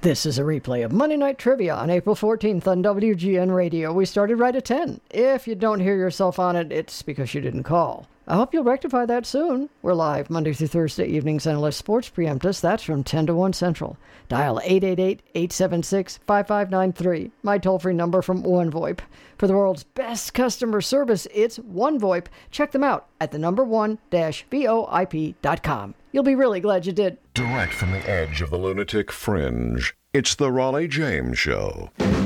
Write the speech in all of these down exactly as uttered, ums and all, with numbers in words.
This is a replay of Monday Night Trivia on April fourteenth on W G N Radio. We started right at ten. If you don't hear yourself on it, it's because you didn't call. I hope you'll rectify that soon. We're live Monday through Thursday evenings unless sports preempt us. That's from ten to one Central. Dial eight eight eight, eight seven six, five five nine three. My toll-free number from OneVoIP. For the world's best customer service, it's OneVoIP. Check them out at the number one dash VoIP dot com. You'll be really glad you did. Direct from the edge of the lunatic fringe, it's the Raleigh James Show.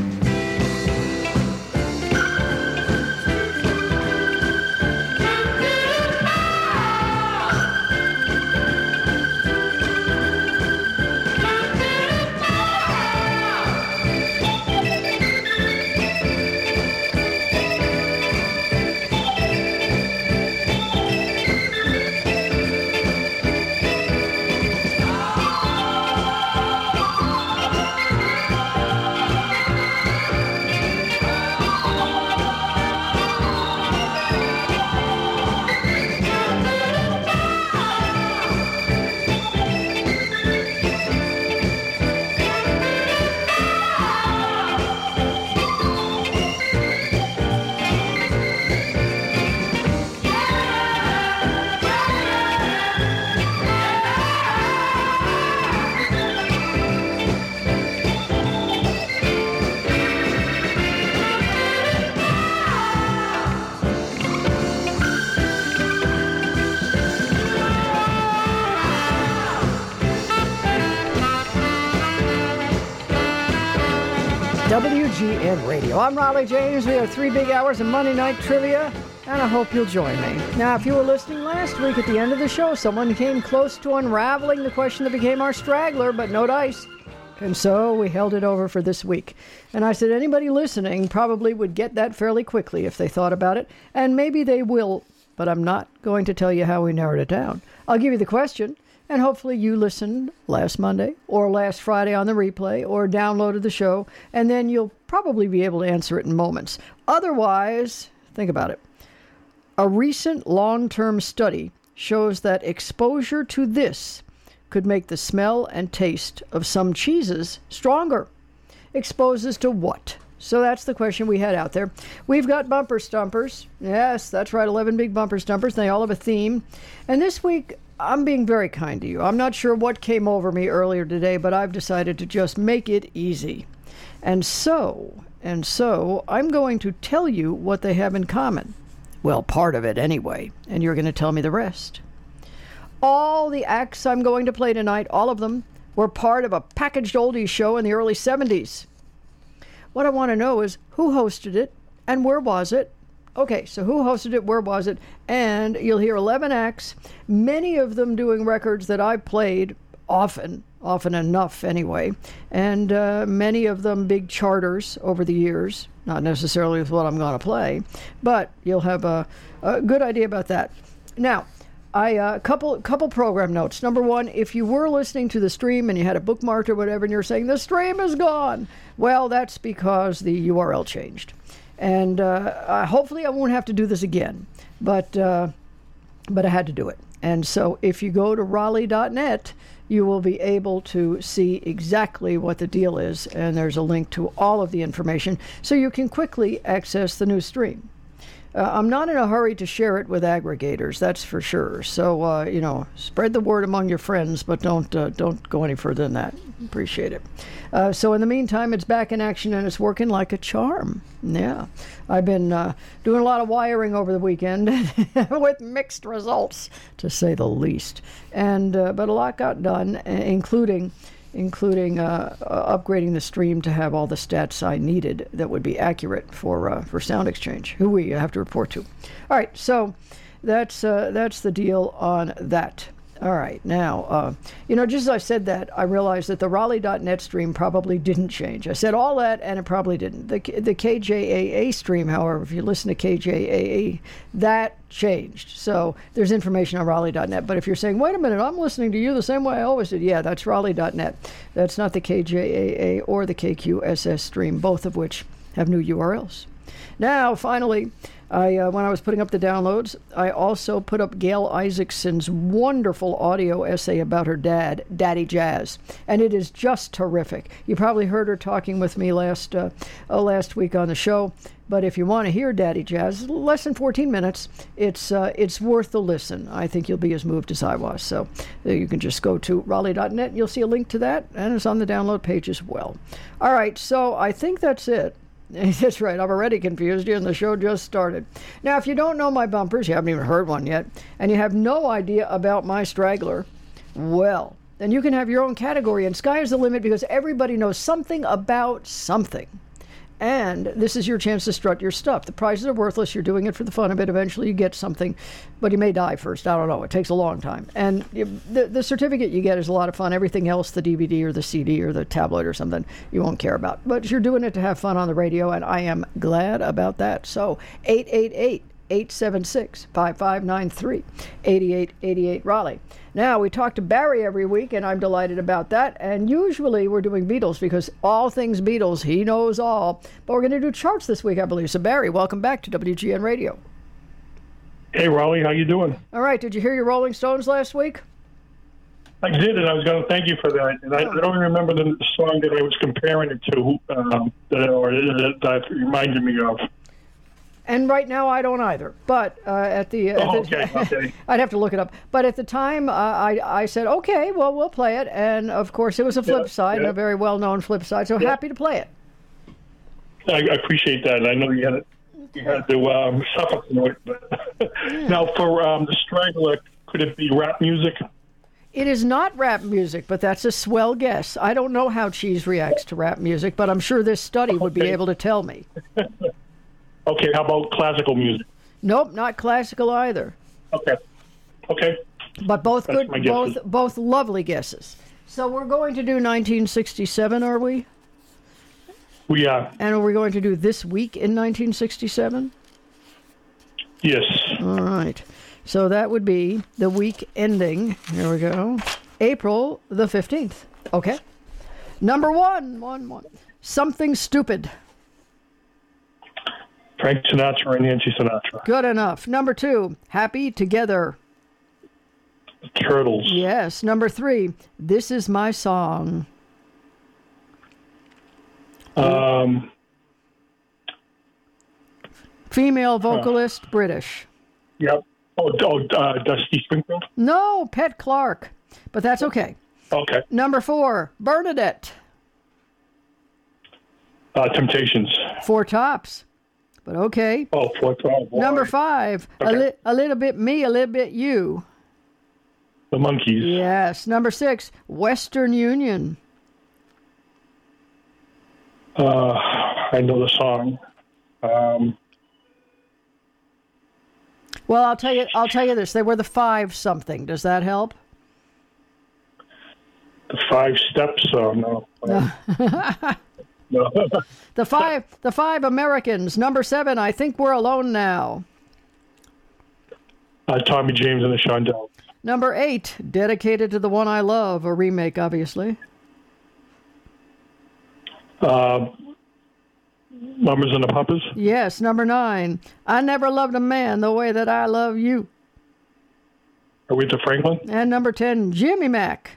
W G N Radio. I'm Raleigh James. We have three big hours of Monday Night Trivia, and I hope you'll join me. Now, if you were listening last week at the end of the show, someone came close to unraveling the question that became our straggler, but no dice. And so we held it over for this week. And I said anybody listening probably would get that fairly quickly if they thought about it, and maybe they will, but I'm not going to tell you how we narrowed it down. I'll give you the question, and hopefully you listened last Monday or last Friday on the replay or downloaded the show, and then you'll probably be able to answer it in moments. Otherwise, think about it. A recent long-term study shows that exposure to this could make the smell and taste of some cheeses stronger. Exposes to what? So that's the question we had out there. We've got bumper stumpers. Yes, that's right, eleven big bumper stumpers. They all have a theme. And this week, I'm being very kind to you. I'm not sure what came over me earlier today, but I've decided to just make it easy. And so, and so, I'm going to tell you what they have in common. Well, part of it anyway, and you're going to tell me the rest. All the acts I'm going to play tonight, all of them, were part of a packaged oldies show in the early seventies. What I want to know is who hosted it and where was it? Okay, so who hosted it, where was it? And you'll hear eleven acts, many of them doing records that I've played often, often enough anyway, and uh, many of them big charters over the years, not necessarily with what I'm going to play, but you'll have a, a good idea about that. Now, I uh, couple couple program notes. Number one, if you were listening to the stream and you had a bookmark or whatever and you're saying, the stream is gone, well, that's because the U R L changed. And uh, uh, hopefully I won't have to do this again, but uh, but I had to do it. And so if you go to Raleigh dot net, you will be able to see exactly what the deal is, and there's a link to all of the information, so you can quickly access the new stream. Uh, I'm not in a hurry to share it with aggregators, that's for sure. So, uh, you know, spread the word among your friends, but don't uh, don't go any further than that. Appreciate it. Uh, so in the meantime, it's back in action, and it's working like a charm. Yeah. I've been uh, doing a lot of wiring over the weekend with mixed results, to say the least. And uh, but a lot got done, including... including uh, uh, upgrading the stream to have all the stats I needed that would be accurate for uh, for Sound Exchange, who we have to report to. All right, so that's uh, that's the deal on that. All right, now, uh, you know, just as I said that, I realized that the Raleigh dot net stream probably didn't change. I said all that, and it probably didn't. The, the K J A A stream, however, if you listen to K J A A, that changed. So there's information on Raleigh dot net. But if you're saying, wait a minute, I'm listening to you the same way I always did, yeah, that's Raleigh dot net. That's not the K J A A or the K Q S S stream, both of which have new U R Ls. Now, finally, I uh, when I was putting up the downloads, I also put up Gail Isaacson's wonderful audio essay about her dad, Daddy Jazz, and it is just terrific. You probably heard her talking with me last uh, uh, last week on the show, but if you want to hear Daddy Jazz, less than fourteen minutes, it's uh, it's worth the listen. I think you'll be as moved as I was. So uh, you can just go to Raleigh dot net, and you'll see a link to that, and it's on the download page as well. All right, so I think that's it. That's right, I've already confused you, and the show just started. Now, if you don't know my bumpers, you haven't even heard one yet, and you have no idea about my straggler, well, then you can have your own category, and sky is the limit because everybody knows something about something. And this is your chance to strut your stuff. The prizes are worthless. You're doing it for the fun of it. Eventually you get something, but you may die first. I don't know. It takes a long time. And you, the, the certificate you get is a lot of fun. Everything else, the D V D or the C D or the tablet or something, you won't care about. But you're doing it to have fun on the radio, and I am glad about that. So eight eight eight, eight seven six, five five nine three, eight eight eight eight Raleigh. Now, we talk to Barry every week, and I'm delighted about that. And usually we're doing Beatles because all things Beatles, he knows all. But we're going to do charts this week, I believe. So, Barry, welcome back to W G N Radio. Hey, Raleigh, how you doing? All right. Did you hear your Rolling Stones last week? I did, and I was going to thank you for that. And I, I don't remember the song that I was comparing it to, um, that, or that, that reminded me of. And right now, I don't either. But uh, at the, at oh, the okay, okay. I'd have to look it up. But at the time, uh, I I said, okay, well, we'll play it. And of course, it was a flip yeah, side, yeah. a very well-known flip side. So yeah. happy to play it. I, I appreciate that. And I know you had you had to um, suffer through it. But yeah. Now, for um, the Strangler, could it be rap music? It is not rap music, but that's a swell guess. I don't know how Cheese reacts to rap music, but I'm sure this study okay. would be able to tell me. Okay, how about classical music? Nope, not classical either. Okay, okay. But both That's good, both both lovely guesses. So we're going to do nineteen sixty-seven, are we? We are. And are we going to do this week in nineteen sixty-seven? Yes. All right. So that would be the week ending. Here we go. April the fifteenth. Okay. Number one, one, one. Something Stupid. Frank Sinatra and Nancy Sinatra. Good enough. Number two, Happy Together. Turtles. Yes. Number three, This Is My Song. Um. Female vocalist, uh, British. Yep. Oh, oh uh, Dusty Springfield? No, Pet Clark. But that's okay. Okay. Number four, Bernadette. Uh, Temptations. Four Tops. But okay. Oh, four twelve. Number five, okay. a, li- a little bit me, a little bit you. The Monkees. Yes. Number six, Western Union. Uh, I know the song. Um, well, I'll tell you. I'll tell you this. They were the Five something. Does that help? The Five Steps. Oh no. Um, no. The five, the five Americans. Number seven, I Think We're Alone Now. Uh, Tommy James and the Shondells. Number eight, Dedicated to the One I Love, a remake, obviously. Uh, Mamas and the Papas. Yes. Number nine, I Never Loved a Man the Way That I Love You. Aretha Franklin. And number ten, Jimmy Mack.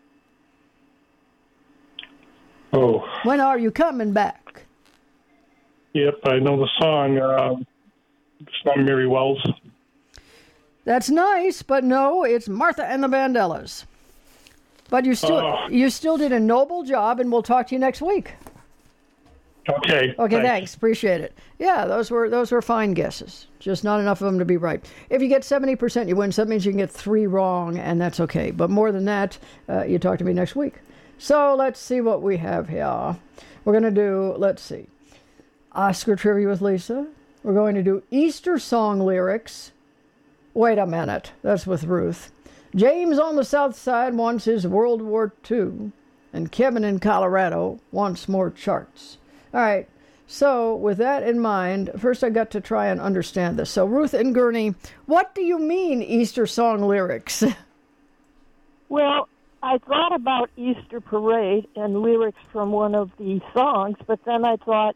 Oh. When Are You Coming Back? Yep, I know the song. Uh, it's not Mary Wells. That's nice, but no, it's Martha and the Vandellas. But you still oh. you still did a noble job, and we'll talk to you next week. Okay. Okay, thanks. thanks. Appreciate it. Yeah, those were those were fine guesses. Just not enough of them to be right. If you get seventy percent, you win. So that means you can get three wrong, and that's okay. But more than that, uh, you talk to me next week. So let's see what we have here. We're going to do, let's see, Oscar Trivia with Lisa. We're going to do Easter song lyrics. Wait a minute. That's with Ruth. James on the South Side wants his World War Two. And Kevin in Colorado wants more charts. All right. So with that in mind, first I got to try and understand this. So Ruth and Gurney, what do you mean Easter song lyrics? Well, I thought about Easter Parade and lyrics from one of the songs, but then I thought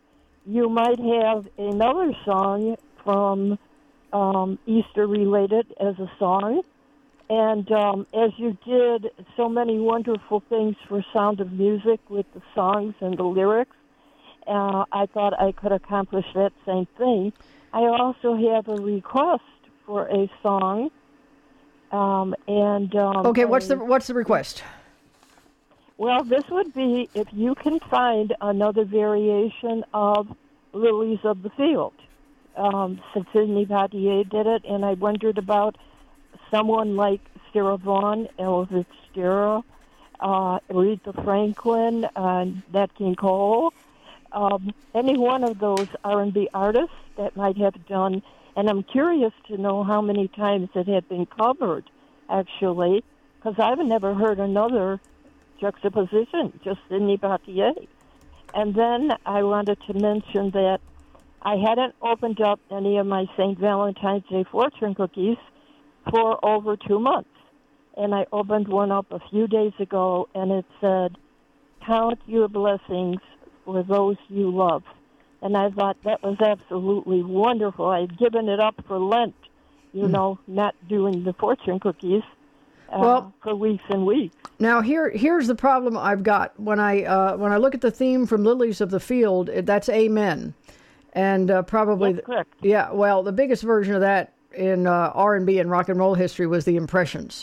you might have another song from um, Easter related as a song. And um, as you did so many wonderful things for Sound of Music with the songs and the lyrics, uh, I thought I could accomplish that same thing. I also have a request for a song. Um, and um, Okay, what's I, the what's the request? Well, this would be if you can find another variation of Lilies of the Field. Um, Sidney Poitier did it, and I wondered about someone like Sarah Vaughan, Ella Fitzgerald, uh, Aretha Franklin, uh, Nat King Cole, um, any one of those R and B artists that might have done. And I'm curious to know how many times it had been covered, actually, because I've never heard another juxtaposition, just Sidney Poitier. And then I wanted to mention that I hadn't opened up any of my Saint Valentine's Day fortune cookies for over two months. And I opened one up a few days ago, and it said, "Count your blessings for those you love." And I thought that was absolutely wonderful. I had given it up for Lent, you mm. know, not doing the fortune cookies uh, well, for weeks and weeks. Now, here, here's the problem I've got. When I uh, when I look at the theme from Lilies of the Field, that's Amen. And uh, probably... That's correct. Yeah, well, the biggest version of that in uh, R and B and rock and roll history was the Impressions.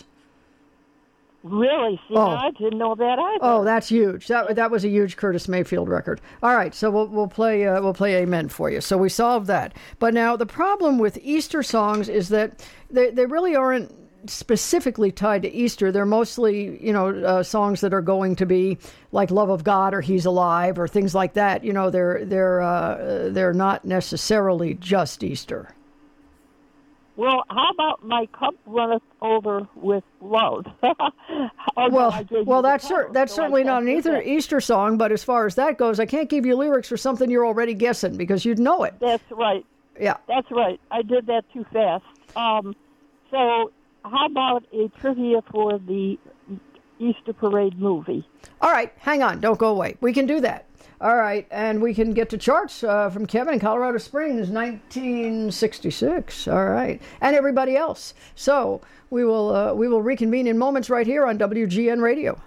Really? See, oh. I didn't know that either. Oh, that's huge. That that was a huge Curtis Mayfield record. All right, so we'll we'll play uh, we'll play Amen for you. So we solved that. But now the problem with Easter songs is that they they really aren't specifically tied to Easter. They're mostly, you know, uh, songs that are going to be like "Love of God" or "He's Alive" or things like that. You know, they're they're uh, they're not necessarily just Easter. Well, how about "My Cup Runneth Over with Love"? well, well, that's cer- that's so certainly not an Easter, Easter song, but as far as that goes, I can't give you lyrics for something you're already guessing because you'd know it. That's right. Yeah. That's right. I did that too fast. Um, so how about a trivia for the Easter Parade movie? All right, hang on. Don't go away. We can do that. All right, and we can get to charts uh, from Kevin in Colorado Springs, nineteen sixty-six. All right, and everybody else. So we will uh, we will reconvene in moments right here on W G N Radio.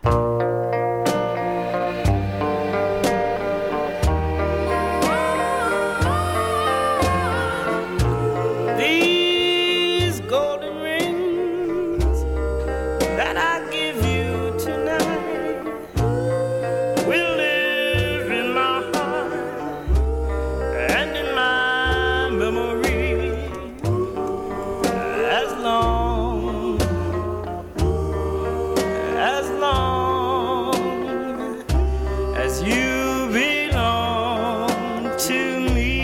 These golden rings that I give you tonight will live in my heart and in my memory as long, as long as you belong to me.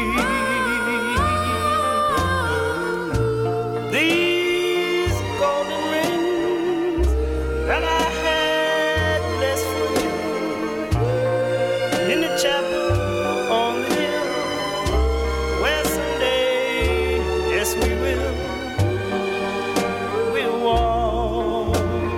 These golden rings that I had blessed for you in the chapel on the hill, where someday, yes we will, we'll walk,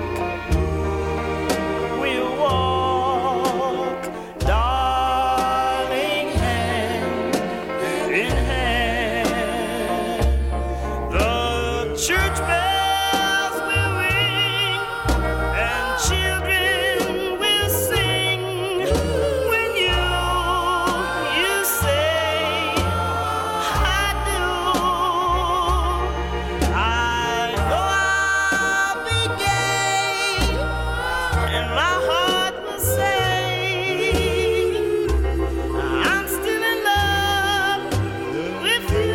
we'll walk, darling, hand in hand. The church bells will ring and children will sing when you, you say, I do. I know I'll be gay and my heart will say, I'm still in love with you.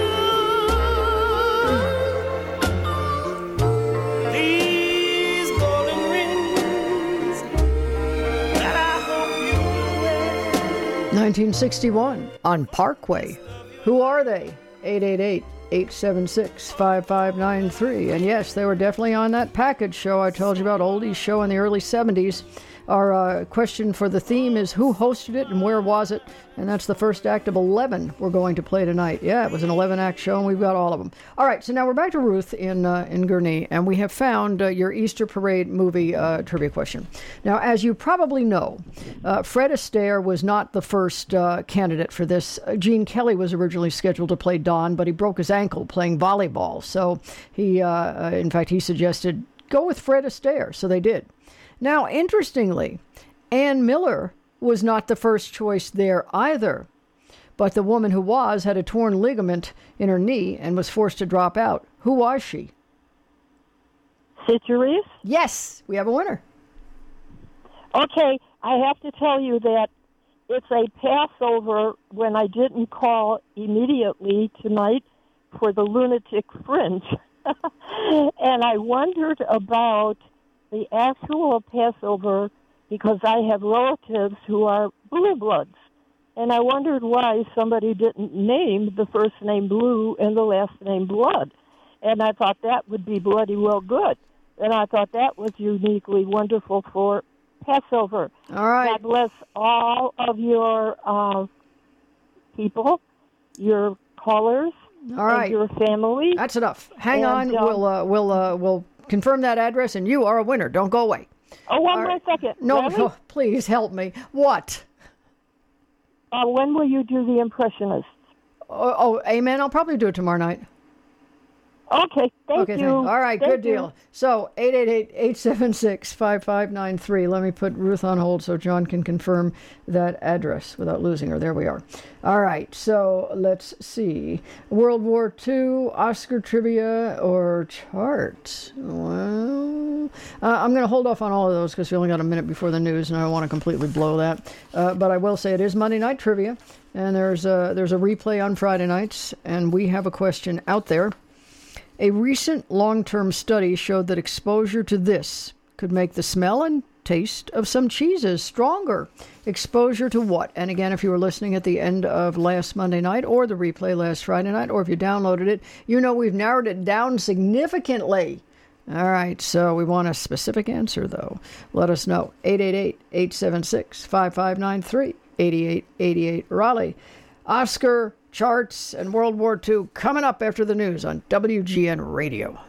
These golden rings that I hope you will wear. nineteen sixty-one on Parkway. Who are they? eight eight eight, eight seven six, five five nine three. And yes, they were definitely on that package show I told you about, oldies show in the early seventies. Our uh, question for the theme is who hosted it and where was it? And that's the first act of eleven we're going to play tonight. Yeah, it was an eleven-act show, and we've got all of them. All right, so now we're back to Ruth in uh, in Gurnee, and we have found uh, your Easter Parade movie uh, trivia question. Now, as you probably know, uh, Fred Astaire was not the first uh, candidate for this. Uh, Gene Kelly was originally scheduled to play Don, but he broke his ankle playing volleyball. So he, uh, uh, in fact, he suggested go with Fred Astaire, so they did. Now, interestingly, Ann Miller was not the first choice there either. But the woman who was had a torn ligament in her knee and was forced to drop out. Who was she? Cyd Charisse? Yes, we have a winner. Okay, I have to tell you that it's a Passover when I didn't call immediately tonight for the Lunatic Fringe. And I wondered about the actual Passover because I have relatives who are blue bloods. And I wondered why somebody didn't name the first name Blue and the last name Blood. And I thought that would be bloody well good. And I thought that was uniquely wonderful for Passover. All right. God bless all of your uh, people, your callers, all right. and your family. That's enough. Hang and, on. Um, we'll uh, we'll uh, we'll confirm that address, and you are a winner. Don't go away. Oh, one all more right. second. No, Really? no, please help me. What? Uh, when will you do the Impressionists? Oh, oh, amen. I'll probably do it tomorrow night. Okay, thank okay, you. thank you. All right, Thank good you. deal. So, eight eight eight, eight seven six, five five nine three. Let me put Ruth on hold so John can confirm that address without losing her. There we are. All right, so let's see. World War Two, Oscar trivia, or chart? Well, uh, I'm going to hold off on all of those because we only got a minute before the news, and I don't want to completely blow that. Uh, but I will say it is Monday Night Trivia, and there's a, there's a replay on Friday nights, and we have a question out there. A recent long-term study showed that exposure to this could make the smell and taste of some cheeses stronger. Exposure to what? And again, if you were listening at the end of last Monday night or the replay last Friday night, or if you downloaded it, you know we've narrowed it down significantly. All right, so we want a specific answer, though. Let us know. eight eight eight, eight seven six, five five nine three, eight eight eight eight, Raleigh. Oscar, charts, and World War Two coming up after the news on W G N Radio.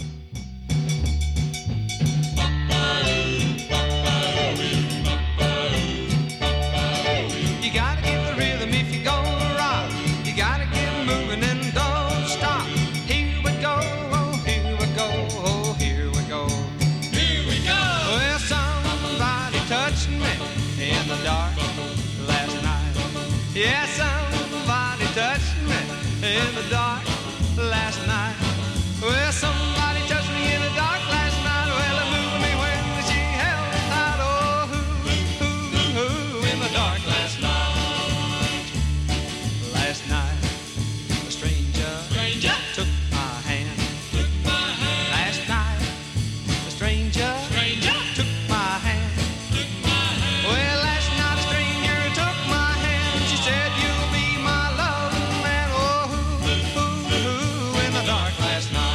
You gotta get the rhythm if you're gonna rock. You gotta get moving and don't stop. Here we go, oh, here we go, oh, here we go. Here we go. Well, somebody touched me in the dark last night. Yeah, somebody touched me in the dark last night. Well, somebody touched me in the dark last night. Well, it moved me when she held me tight. Oh, who, who, who in the dark last night. Last night, a stranger, stranger took my hand. Took my hand. Last night, a stranger, stranger took my hand. Took my hand. Well, last night a stranger took my hand. She said, "You'll be my loving man." Oh, who, who, who in the dark last night.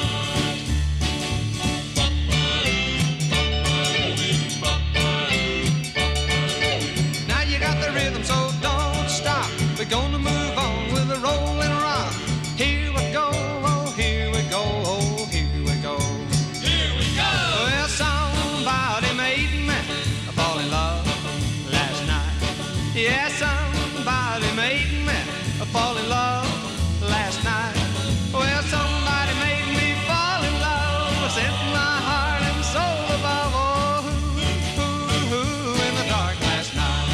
Now you got the rhythm, so don't stop. We're gonna move on with a rolling rock. Here we go, oh, here we go, oh, here we go. Here we go. Well, somebody made me fall in love last night. Yeah, somebody made me fall in love last night. Well, somebody made me fall in love, set my heart and soul above. Oh, who, who, who in the dark last night.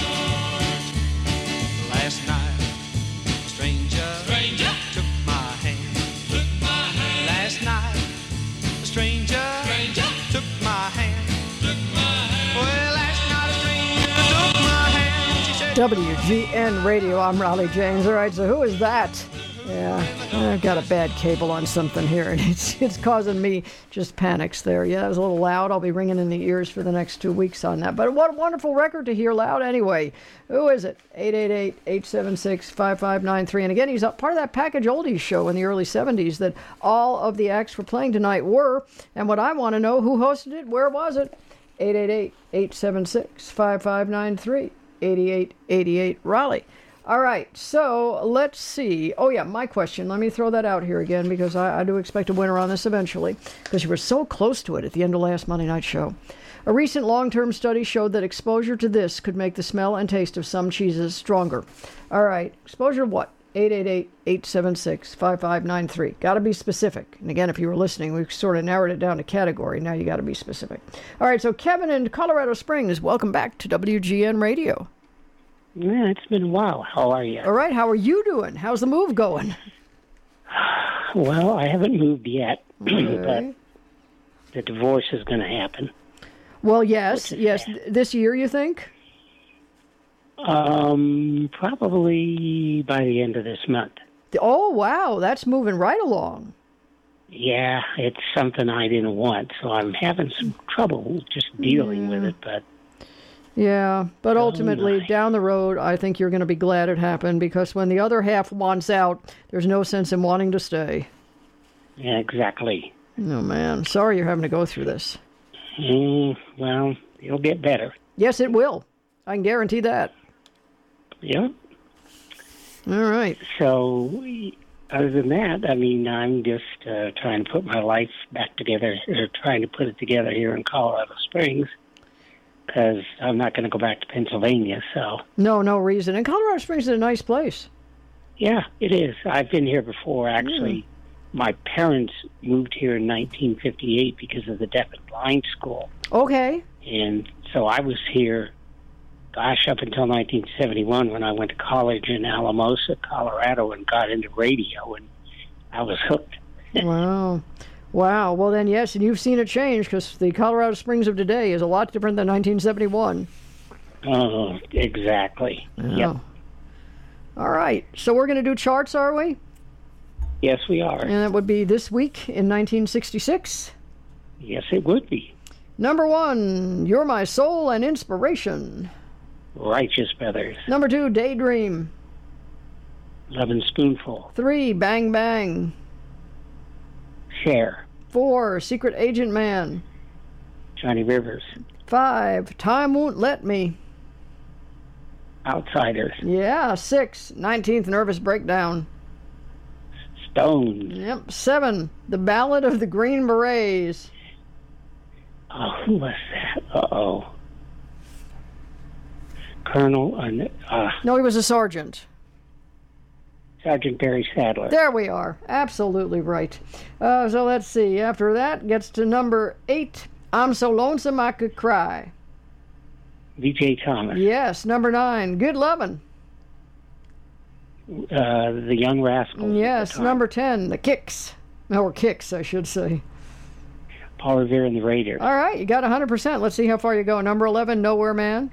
Last night, a stranger, stranger took my hand. Took my hand. Last night, a stranger, stranger took my hand. Took my hand. Well, last night a stranger took my hand. She said, W G N Radio, I'm Raleigh James. All right, so who is that? Yeah, I've got a bad cable on something here, and it's it's causing me just panics there. Yeah, it was a little loud. I'll be ringing in the ears for the next two weeks on that. But what a wonderful record to hear loud anyway. Who is it? eight eight eight, eight seven six, five five nine three. And again, he's a part of that Package Oldies show in the early seventies that all of the acts we're playing tonight were. And what I want to know, who hosted it? Where was it? eight eight eight, eight seven six, five five nine three, eight eight eight eight, Raleigh. All right, so let's see. Oh, yeah, my question. Let me throw that out here again because I, I do expect a winner on this eventually because you were so close to it at the end of last Monday night show. A recent long-term study showed that exposure to this could make the smell and taste of some cheeses stronger. All right, exposure to what? eight eight eight, eight seven six, five five nine three. Got to be specific. And again, if you were listening, we sort of narrowed it down to category. Now you got to be specific. All right, so Kevin in Colorado Springs, welcome back to W G N Radio. Yeah, it's been a while. How are you? All right, how are you doing? How's the move going? Well, I haven't moved yet, Okay. but the divorce is going to happen. Well, yes, Which is yes. sad. th- This year, you think? Um, probably by the end of this month. Oh, wow, that's moving right along. Yeah, it's something I didn't want, so I'm having some trouble just dealing with it, but Yeah, but Oh, ultimately, my. down the road, I think you're going to be glad it happened because when the other half wants out, there's no sense in wanting to stay. yeah, exactly. Oh, man. Sorry you're having to go through this. Mm, well, it'll get better. Yes, it will. I can guarantee that. Yeah. All right. So, other than that, I mean, I'm just uh, trying to put my life back together, or trying to put it together here in Colorado Springs, because I'm not going to go back to Pennsylvania. So, No, no reason. And Colorado Springs is a nice place. yeah, it is. I've been here before, actually. My parents moved here in nineteen fifty-eight because of the deaf and blind school. Okay. And so I was here, gosh, up until nineteen seventy-one when I went to college in Alamosa, Colorado, and got into radio, and I was hooked. Wow. Wow. Well, then, yes, and you've seen it change because the Colorado Springs of today is a lot different than nineteen seventy-one. Oh, exactly. Yeah. Yep. All right. So we're going to do charts, are we? Yes, we are. And that would be this week in nineteen sixty-six. Yes, it would be. Number one, You're My Soul and Inspiration. Righteous Brothers, Number two, Daydream. Love and Spoonful, Three, Bang Bang. Cher, Four, Secret Agent Man. Johnny Rivers, Five, Time Won't Let Me. Outsiders, Yeah. Six, nineteenth Nervous Breakdown. Stones. Yep. Seven, The Ballad of the Green Berets. Oh, who was that? Uh-oh. Colonel, uh, uh, No, he was a sergeant. Sergeant Barry Sadler. There we are. Absolutely right. Uh, so let's see. After that gets to number eight, I'm So Lonesome I Could Cry. V J Thomas. Yes. Number nine, Good Lovin'. Uh, the Young Rascals. at the Yes. time. Number ten, The Kicks. Or Kicks, I should say. Paul Revere and the Raiders. All right, you got one hundred percent. Let's see how far you go. Number eleven, Nowhere Man.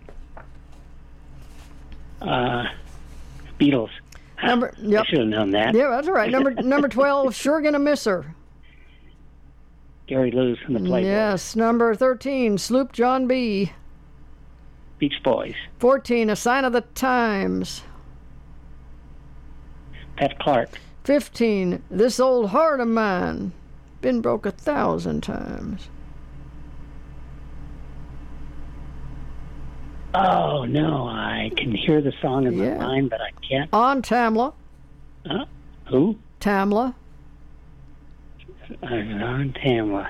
Uh, Beatles. Number, yep. I should have known that. Yeah, that's all right. Number number twelve, Sure Gonna Miss Her. Gary Lewis and the Playboys. Yes. Number thirteen, Sloop John B. Beach Boys. fourteen, A Sign of the Times. Pat Clark. fifteen, This Old Heart of Mine. Been broke a thousand times. Oh, no, I can hear the song in Yeah. my mind, but I can't. On Tamla. Huh? Who? Tamla. Uh, Ron Tamla.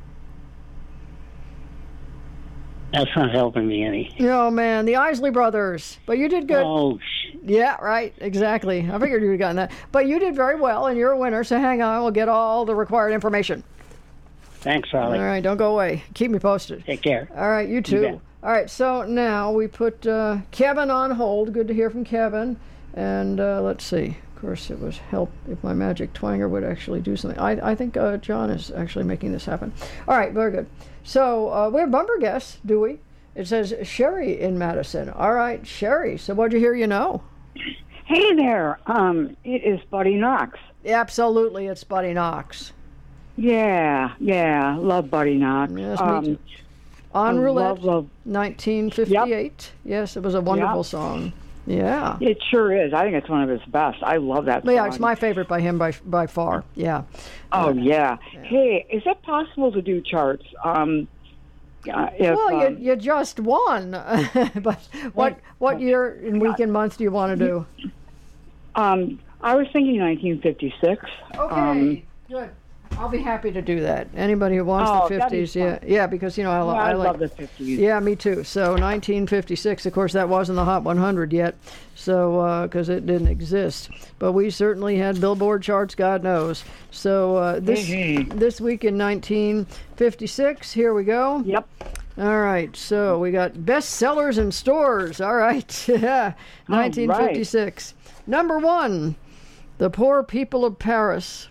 That's not helping me any. Oh, man, the Isley Brothers. But you did good. Oh, sh- Yeah, right, exactly. I figured you'd have gotten that. But you did very well, and you're a winner, so hang on. We'll get all the required information. thanks, Raleigh. All right, don't go away. Keep me posted. Take care. All right, you too. bet. All right, so now we put uh, Kevin on hold. Good to hear from Kevin. And uh, let's see. Of course, it was help if my magic twanger would actually do something. I, I think uh, John is actually making this happen. All right, very good. So uh, we have bumper guests, do we? It says Sherry in Madison. All right, Sherry. So what'd you hear you know? Hey there. Um, it is Buddy Knox. Absolutely, it's Buddy Knox. Yeah, yeah. Love Buddy Knox. Yes, me um, too. On I Roulette, love, love. nineteen fifty-eight. Yes, it was a wonderful Yep. song. Yeah. It sure is. I think it's one of his best. I love that song. Yeah, it's my favorite by him by by far. Yeah. Oh, yeah. Hey, is it possible to do charts? Um, uh, if Well, um, you, you just won. But what what year and week and month do you want to do? um, I was thinking nineteen fifty-six. Okay, Um, good. I'll be happy to do that. Anybody who wants Oh, the that'd be fifties, yeah, fun. yeah, because you know I, yeah, lo- I, I like. love the fifties. Yeah, me too. So nineteen fifty-six, of course, that wasn't the Hot one hundred yet, so because it didn't exist. But we certainly had Billboard charts, God knows. So uh, this Mhm. this week in nineteen fifty-six, here we go. Yep. All right, so we got bestsellers in stores. All right, yeah, nineteen fifty-six. Number one, The Poor People of Paris.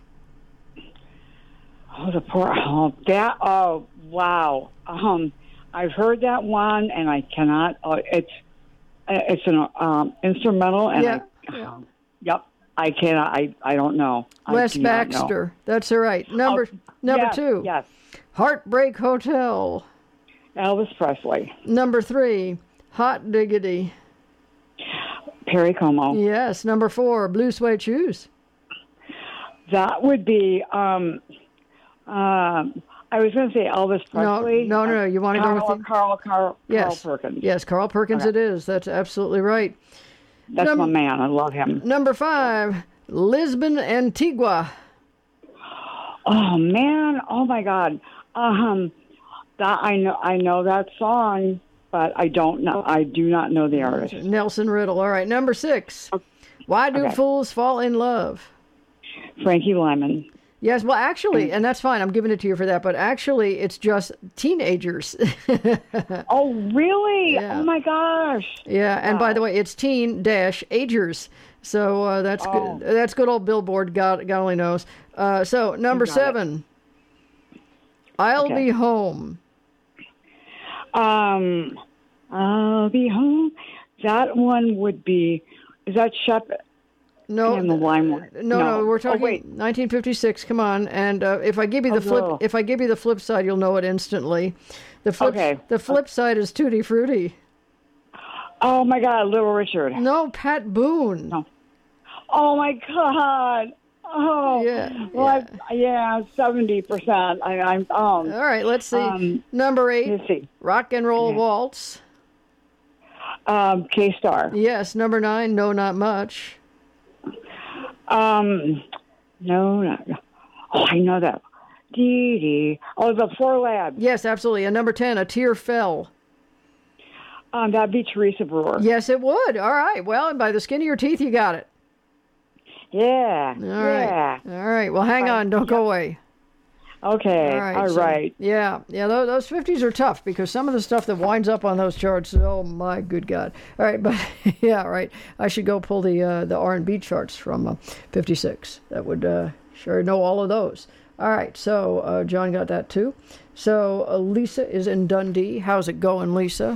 Oh, the poor. Oh, that. Oh, wow. Um, I've heard that one, and I cannot. Oh, it's it's an um, instrumental, and Yeah, I, yeah. um, yep. I cannot. I I don't know. I Wes do not know. Baxter. That's all right. Number Oh, number yes, two, Yes. Heartbreak Hotel. Elvis Presley. Number three, Hot Diggity. Perry Como. Yes. Number four, Blue Suede Shoes. That would be. Um, um, I was going to say Elvis No, Presley. no, no, no. You want to go with Carl, the Carl, Carl, yes, Carl Perkins. yes, Carl Perkins. Okay. It is. That's absolutely right. That's Num- my man. I love him. Number five, Lisbon Antigua. Oh man! Oh my God! Um, that I know. I know that song, but I don't know. I do not know the artist. Nelson Riddle. All right. Number six, Why Do Okay. Fools Fall in Love? Frankie Lyman. Yes, well, actually, and that's fine. I'm giving it to you for that. But actually, it's just teenagers. Oh really? Yeah. Oh my gosh! Yeah, and by Wow. the way, it's teen dash agers. So uh, that's Oh. good. That's good old Billboard. God, God only knows. Uh, so number got it. seven, I'll Okay. Be Home. Um, I'll be home. That one would be. Is that Shep? No, And the lime one. no, no, No. we're Oh, talking wait. nineteen fifty-six. Come on, and uh, if I give you the Oh, flip, no. if I give you the flip side, you'll know it instantly. The flip, Okay. the flip side is Tutti Frutti. Oh my God! Little Richard. No, Pat Boone. No. Oh my God! Oh Yeah, Well, I, yeah, seventy percent. I, I'm. Um, All right, let's see. Um, Number eight, let's see. Rock and Roll Waltz. Um, K Star. Yes, number nine, No Not Much. Um, no, not. Oh, I know that. Dee dee. Oh, the Four Labs. Yes, absolutely. And number ten, A Tear Fell. Um, that'd be Teresa Brewer. Yes, it would. All right. Well, and by the skin of your teeth, you got it. Yeah. All yeah. right. All right. Well, hang on. Don't go away. Okay. All right. All so- right. Yeah. Yeah. Those, those fifties are tough because some of the stuff that winds up on those charts. Oh my good God. All right. But yeah. Right. I should go pull the uh, the R and B charts from uh, fifty-six. That would uh, sure know all of those. All right. So uh, John got that too. So uh, Lisa is in Dundee. How's it going, Lisa?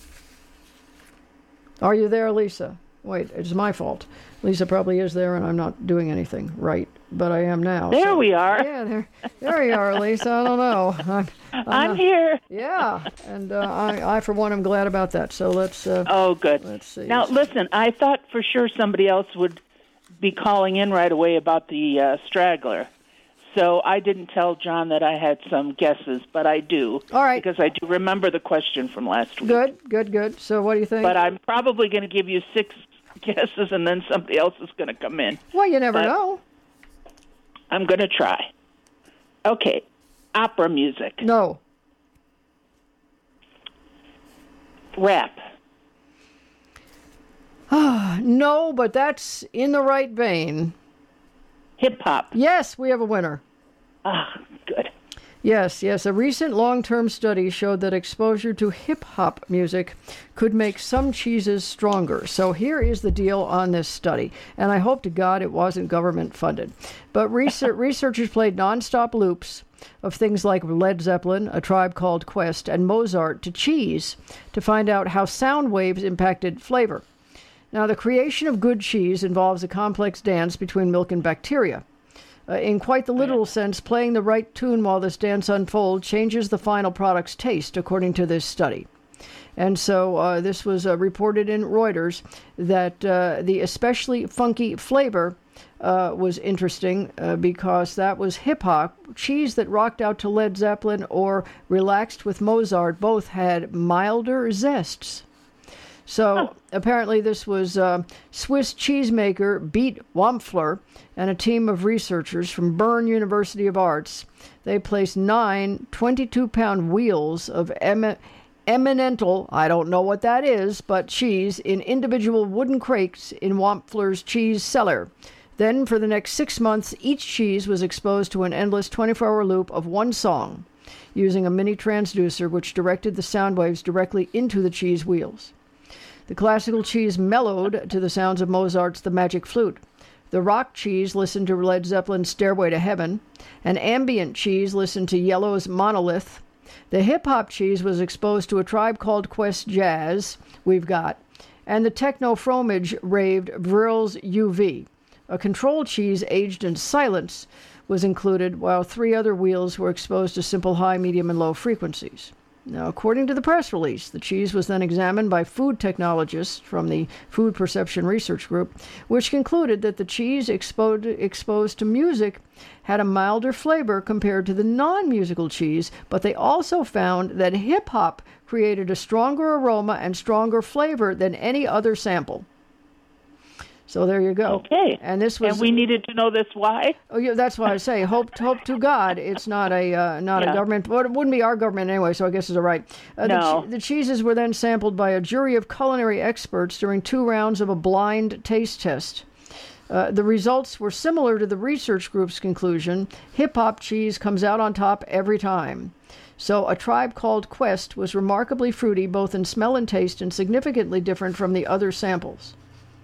Are you there, Lisa? Wait, it's my fault. Lisa probably is there, and I'm not doing anything right, but I am now. There so- we are. Yeah, there, there you are, Lisa. I don't know. I'm, I'm, I'm not- here. Yeah, and uh, I, I, for one, am glad about that. So let's. Uh, Oh, good. Let's see. Now, listen, I thought for sure somebody else would be calling in right away about the uh, straggler. So I didn't tell John that I had some guesses, but I do. All right. Because I do remember the question from last week. Good, good, good. So what do you think? But I'm probably going to give you six guesses, and then somebody else is going to come in. Well, you never but- know. I'm going to try. Okay. Opera music. No. Rap. No, but that's in the right vein. Hip-hop. Yes, we have a winner. Ah, good. Yes, yes. A recent long-term study showed that exposure to hip-hop music could make some cheeses stronger. So here is the deal on this study, and I hope to God it wasn't government-funded. But research, researchers played nonstop loops of things like Led Zeppelin, A Tribe Called Quest, and Mozart to cheese to find out how sound waves impacted flavor. Now, the creation of good cheese involves a complex dance between milk and bacteria. Uh, in quite the literal sense, playing the right tune while this dance unfolds changes the final product's taste, according to this study. And so uh, this was uh, reported in Reuters that uh, the especially funky flavor uh, was interesting uh, because that was hip-hop. Cheese that rocked out to Led Zeppelin or relaxed with Mozart both had milder zests. So oh. apparently this was uh, Swiss cheesemaker Beat Wampfler and a team of researchers from Bern University of Arts. They placed nine twenty-two pound wheels of em- Emmental, I don't know what that is, but cheese in individual wooden crates in Wampfler's cheese cellar. Then for the next six months, each cheese was exposed to an endless twenty-four hour loop of one song using a mini transducer which directed the sound waves directly into the cheese wheels. The classical cheese mellowed to the sounds of Mozart's The Magic Flute. The rock cheese listened to Led Zeppelin's Stairway to Heaven. An ambient cheese listened to Yellow's Monolith. The hip-hop cheese was exposed to A Tribe Called Quest Jazz, we've got, and the techno-fromage raved Vril's U V. A control cheese aged in silence was included, while three other wheels were exposed to simple high, medium, and low frequencies. Now, according to the press release, the cheese was then examined by food technologists from the Food Perception Research Group, which concluded that the cheese exposed, exposed to music had a milder flavor compared to the non-musical cheese, but they also found that hip-hop created a stronger aroma and stronger flavor than any other sample. So there you go. Okay. And this was. And we needed to know this why? Oh, yeah. That's why I say hope. Hope to God, it's not a uh, not yeah. a government. But it wouldn't be our government anyway. So I guess it's all right. Uh, no. The, the cheeses were then sampled by a jury of culinary experts during two rounds of a blind taste test. Uh, the results were similar to the research group's conclusion. Hip hop cheese comes out on top every time. So A Tribe Called Quest was remarkably fruity, both in smell and taste, and significantly different from the other samples.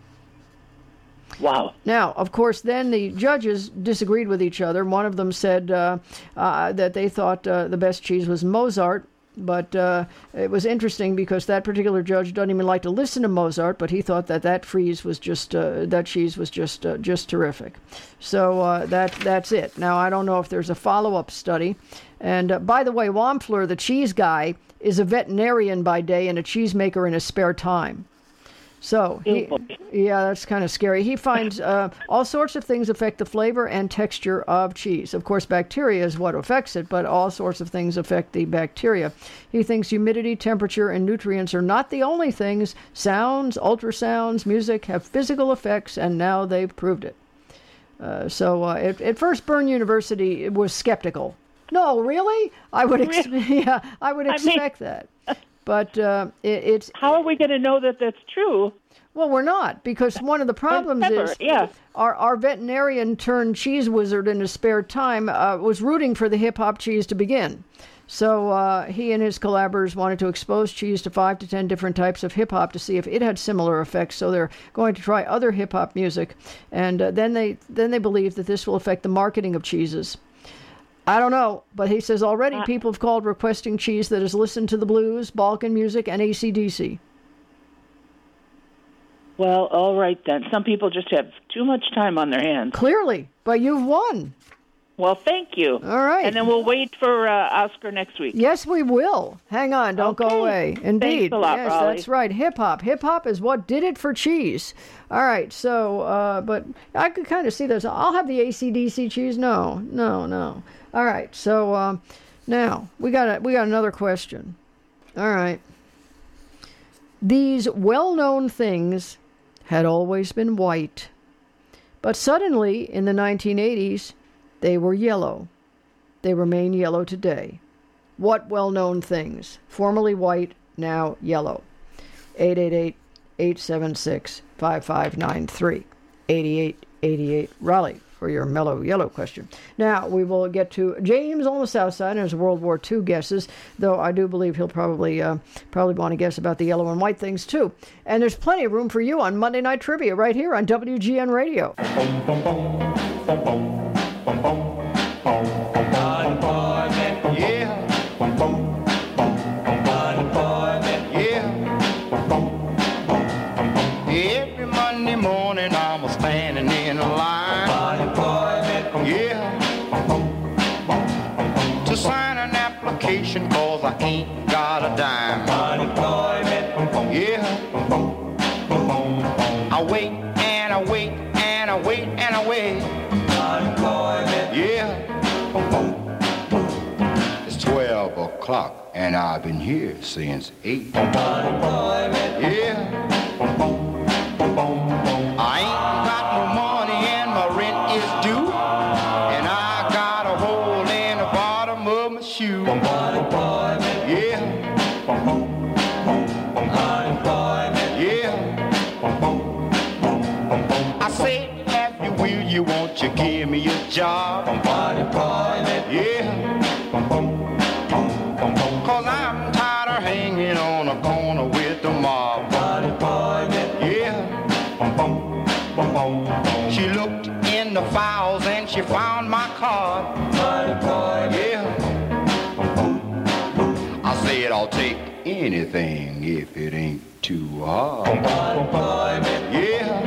Wow. Now, of course, then the judges disagreed with each other. One of them said uh, uh, that they thought uh, the best cheese was Mozart, but uh, it was interesting because that particular judge doesn't even like to listen to Mozart, but he thought that that freeze was just, uh, that cheese was just uh, just terrific. So uh, that that's it. Now, I don't know if there's a follow-up study. And uh, by the way, Wampfler, the cheese guy, is a veterinarian by day and a cheesemaker in his spare time. So, he, yeah, that's kind of scary. He finds uh, all sorts of things affect the flavor and texture of cheese. Of course, bacteria is what affects it, but all sorts of things affect the bacteria. He thinks humidity, temperature, and nutrients are not the only things. Sounds, ultrasounds, music have physical effects, and now they've proved it. Uh, so, uh, at, at first, Bern University was skeptical. No, really? I would, ex- yeah, I would expect I mean- that. But uh, it, it's... How are we going to know that that's true? Well, we're not, because one of the problems is yeah. our, our veterinarian turned cheese wizard in his spare time uh, was rooting for the hip-hop cheese to begin. So uh, he and his collaborators wanted to expose cheese to five to ten different types of hip-hop to see if it had similar effects. So they're going to try other hip-hop music. And uh, then they then they believe that this will affect the marketing of cheeses. I don't know, but he says already uh, people have called requesting cheese that has listened to the blues, Balkan music, and A C D C. Well, all right then. Some people just have too much time on their hands. Clearly, but you've won. Well, thank you. All right. And then we'll wait for uh, Oscar next week. Yes, we will. Hang on. Don't okay. go away. Indeed. Thanks a lot, yes, Raleigh. That's right. Hip-hop. Hip-hop is what did it for cheese. All right. So, uh, but I could kind of see this. I'll have the A C D C cheese. No, no, no. All right. So um, now we got a, we got another question. All right. These well-known things had always been white, but suddenly in the nineteen eighties, they were yellow. They remain yellow today. What well-known things? Formerly white, now yellow. eight eight eight, eight seven six, five five nine three. eighty-eight eighty-eight Raleigh for your mellow yellow question. Now, we will get to James on the south side and his World War Two guesses, though I do believe he'll probably uh, probably want to guess about the yellow and white things, too. And there's plenty of room for you on Monday Night Trivia right here on W G N Radio. Every Monday morning I'm standing in a line, yeah, to sign an application cause I ain't got a dime, yeah. I wait and I wait and and I wait and I wait. Unemployment. Yeah. It's twelve o'clock and I've been here since eight. Unemployment. Yeah. I ain't got no money and my rent is due. And I got a hole in the bottom of my shoe. Unemployment. Yeah. Unemployment. Yeah. I said, have you, will you, won't you give me a job? Unemployment. Yeah. Cause I'm tired of hanging on a corner with the mob. Unemployment. Yeah. She looked in the files and she found my card. Unemployment. Yeah. I said, I'll take anything if it ain't too hard. Unemployment. Yeah.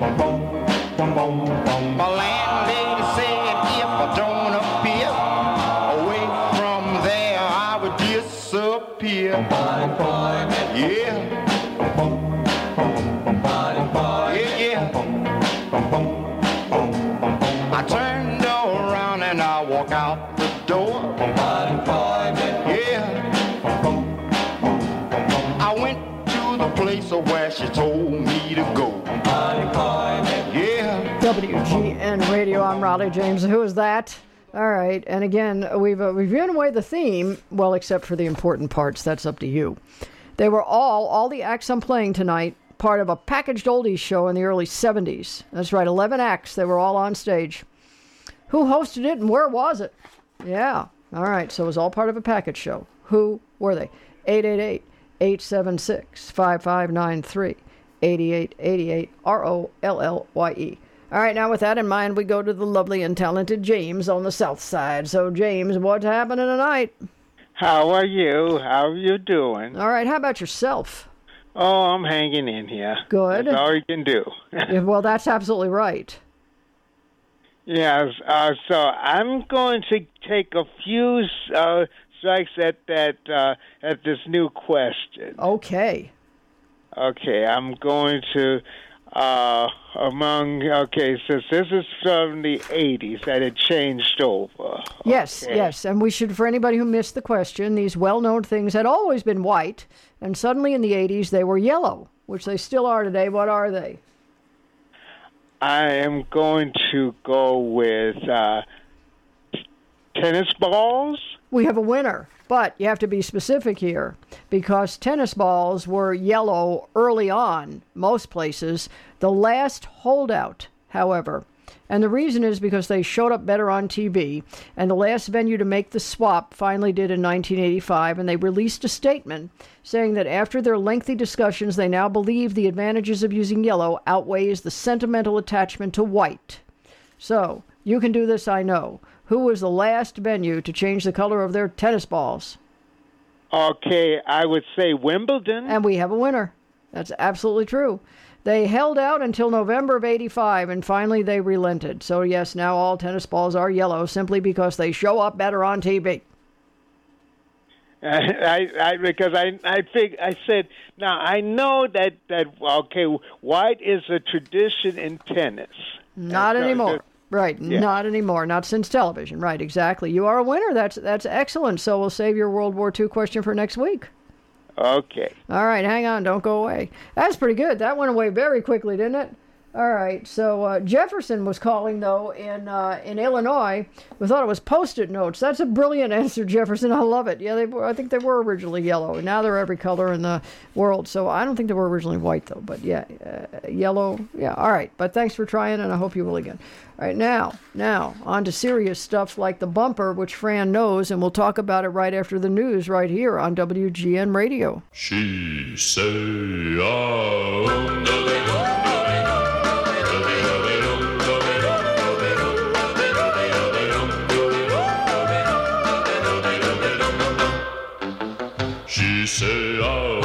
My landlady said if I don't appear away from there, I would disappear. Unemployment. Yeah. Unemployment. Yeah, yeah. I turned around and I walk out the door. Unemployment. Yeah. I went to the place where she told me to go. Unemployment. Yeah. W G N Radio, I'm Raleigh James. Who is that? All right, and again, we've uh, we've given away the theme, well, except for the important parts. That's up to you. They were all, all the acts I'm playing tonight, part of a packaged oldies show in the early seventies. That's right, eleven acts. They were all on stage. Who hosted it and where was it? Yeah, all right, so it was all part of a package show. Who were they? eight eight eight, eight seven six, five five nine three, eight eight eight eight, R O L L Y E. All right, now with that in mind, we go to the lovely and talented James on the south side. So, James, what's happening tonight? How are you? How are you doing? All right, how about yourself? Oh, I'm hanging in here. Good. That's all you can do. Yeah, well, that's absolutely right. Yes, uh, so I'm going to take a few uh, strikes at that uh, at this new question. Okay. Okay, I'm going to... Uh, among, okay, since this is from the eighties, that it changed over. Yes, okay. yes, and we should, for anybody who missed the question, these well-known things had always been white, and suddenly in the eighties they were yellow, which they still are today. What are they? I am going to go with uh, tennis balls. We have a winner, but you have to be specific here, because tennis balls were yellow early on, most places. The last holdout, however, and the reason is because they showed up better on T V, and the last venue to make the swap finally did in nineteen eighty-five, and they released a statement saying that after their lengthy discussions, they now believe the advantages of using yellow outweighs the sentimental attachment to white. So, you can do this, I know. Who was the last venue to change the color of their tennis balls? Okay, I would say Wimbledon. And we have a winner. That's absolutely true. They held out until November of eighty-five, and finally they relented. So yes, now all tennis balls are yellow simply because they show up better on T V. I, I, because I, I think I said now I know that that okay, white is a tradition in tennis. Not so, anymore. Right, yeah. Not anymore. Not since television. Right, exactly. You are a winner. That's that's excellent. So we'll save your World War Two question for next week. Okay. All right, hang on. Don't go away. That's pretty good. That went away very quickly, didn't it? All right, so uh, Jefferson was calling, though, in uh, in Illinois. We thought it was Post-it notes. That's a brilliant answer, Jefferson. I love it. Yeah, they were, I think they were originally yellow, and now they're every color in the world. So I don't think they were originally white, though. But yeah, uh, yellow. Yeah, all right. But thanks for trying, and I hope you will again. All right, now, now, on to serious stuff like the bumper, which Fran knows, and we'll talk about it right after the news right here on W G N Radio. She say, oh, she say, oh,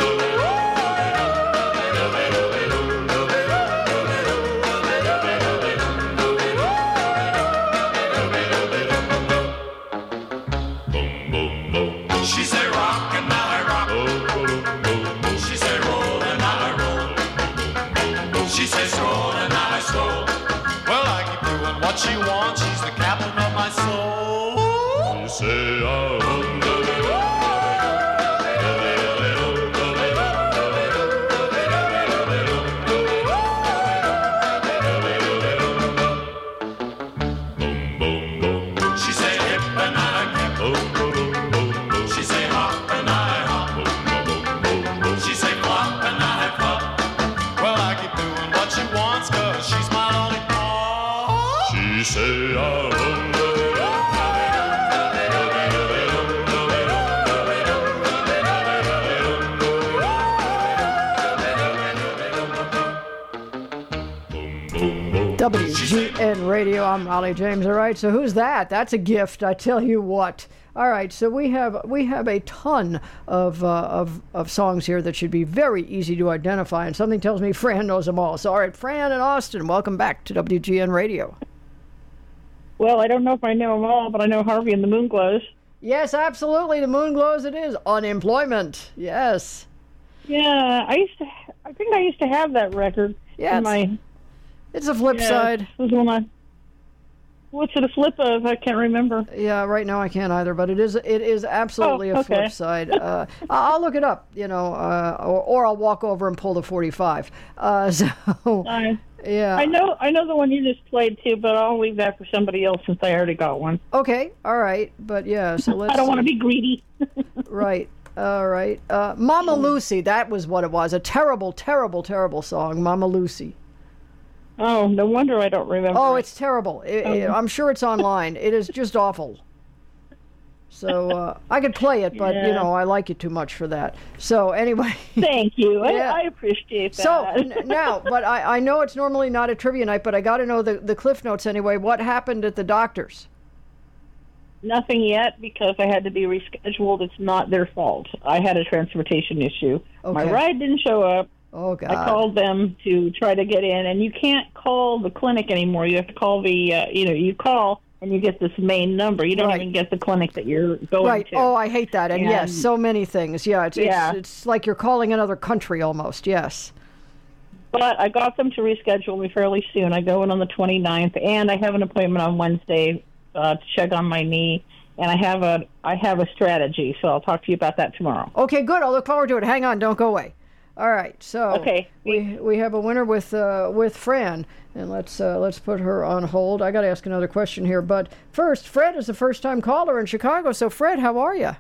boom, boom, boom. She say, rock and I rock. She say, roll and I roll. She say, stroll and I stroll. she wants. She's the captain of my soul. You say, oh, she say hip and I hip. She say hop and I hop. She say flop and I flop. Well, I keep doing what she wants, cause she's my lollipop. She say, oh, W G N Radio, I'm Raleigh James. All right, so who's that? That's a gift, I tell you what. All right, so we have we have a ton of, uh, of of songs here that should be very easy to identify, and something tells me Fran knows them all. So, all right, Fran and Austin, welcome back to W G N Radio. Well, I don't know if I know them all, but I know Harvey and the Moon Glows. Yes, absolutely, the Moon Glows it is. Unemployment, yes. Yeah, I used to. I think I used to have that record. Yeah, in my. It's a flip yeah, side. It was one I, what's it a flip of? I can't remember. Yeah, right now I can't either, but it is it is absolutely oh, a okay. flip side. Uh, I'll look it up, you know, uh, or, or I'll walk over and pull the forty-five. Uh, so, I, yeah. I know I know the one you just played too, but I'll leave that for somebody else since I already got one. Okay, all right, but yeah, so let's I don't want to see. be greedy. Right. All right. Uh, Mama Lucy, that was what it was. A terrible, terrible, terrible song, Mama Lucy. Oh, no wonder I don't remember. Oh, it's terrible. It, it, I'm sure it's online. It is just awful. So uh, I could play it, but, yeah. you know, I like it too much for that. So anyway. Thank you. Yeah. I, I appreciate that. So n- now, but I, I know it's normally not a trivia night, but I got to know the, the Cliff Notes anyway. What happened at the doctor's? Nothing yet because I had to be rescheduled. It's not their fault. I had a transportation issue. Okay. My ride didn't show up. Oh, God. I called them to try to get in, and you can't call the clinic anymore. You have to call the, uh, you know, you call and you get this main number. You don't Right. even get the clinic that you're going Right. to. Oh, I hate that. And, And- yes, so many things. Yeah, it's, Yeah. It's, it's like you're calling another country almost. Yes. But I got them to reschedule me fairly soon. I go in on the twenty-ninth, and I have an appointment on Wednesday uh, to check on my knee. And I have a I have a strategy, so I'll talk to you about that tomorrow. Okay, good. I'll look forward to it. Hang on. Don't go away. All right. So Okay. we we have a winner with uh, with Fran, and let's uh, let's put her on hold. I got to ask another question here, but first, Fred is the first time caller in Chicago. So Fred, how are you?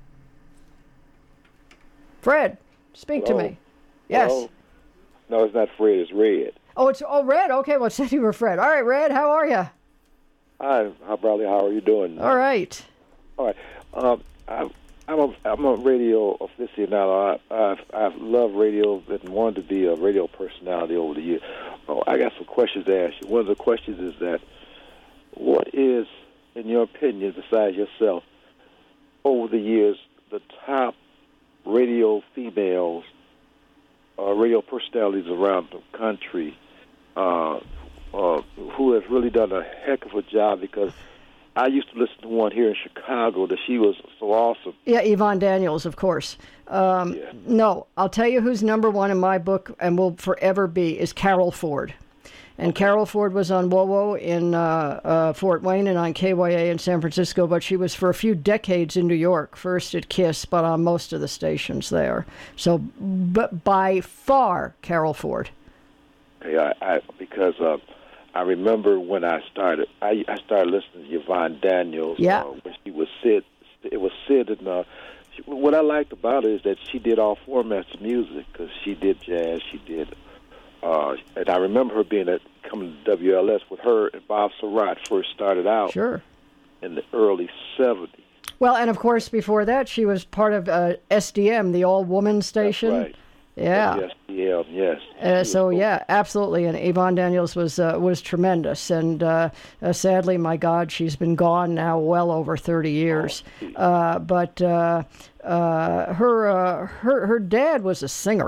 Fred, speak Hello? to me. Yes. Hello? No, it's not Fred. It's Red. Oh, it's oh Red. Okay, well, it said you were Fred. All right, Red, how are you? Hi, how Bradley? How are you doing? All right. All right. Um, I'm I'm a I'm a radio aficionado. I I've, I've loved radio and wanted to be a radio personality over the years. Oh, I got some questions to ask you. One of the questions is that, what is, in your opinion, besides yourself, over the years, the top radio females, uh, radio personalities around the country, uh, uh, who has really done a heck of a job? Because I used to listen to one here in Chicago that she was so awesome. Yeah, Yvonne Daniels, of course. Um, Yeah. No, I'll tell you who's number one in my book and will forever be is Carol Ford. And Carol Ford was on W O W O in uh, uh, Fort Wayne and on K Y A in San Francisco, but she was for a few decades in New York, first at KISS, but on most of the stations there. So but by far, Carol Ford. Okay, I, I because uh, I remember when I started, I, I started listening to Yvonne Daniels. Yeah. Uh, when she was Sid, it was Sid, and uh, she, what I liked about her is that she did all formats of music, because she did jazz, she did, uh, and I remember her being at coming to W L S with her and Bob Surratt first started out. Sure. In the early seventies. Well, and of course, before that, she was part of uh, S D M, the all-woman station. That's right. Yeah. Yes, yeah, yes. Uh, so yeah, absolutely, and Yvonne Daniels was uh, was tremendous, and uh, uh, sadly, my God, she's been gone now well over thirty years. Uh, but uh, uh, her uh, her her dad was a singer,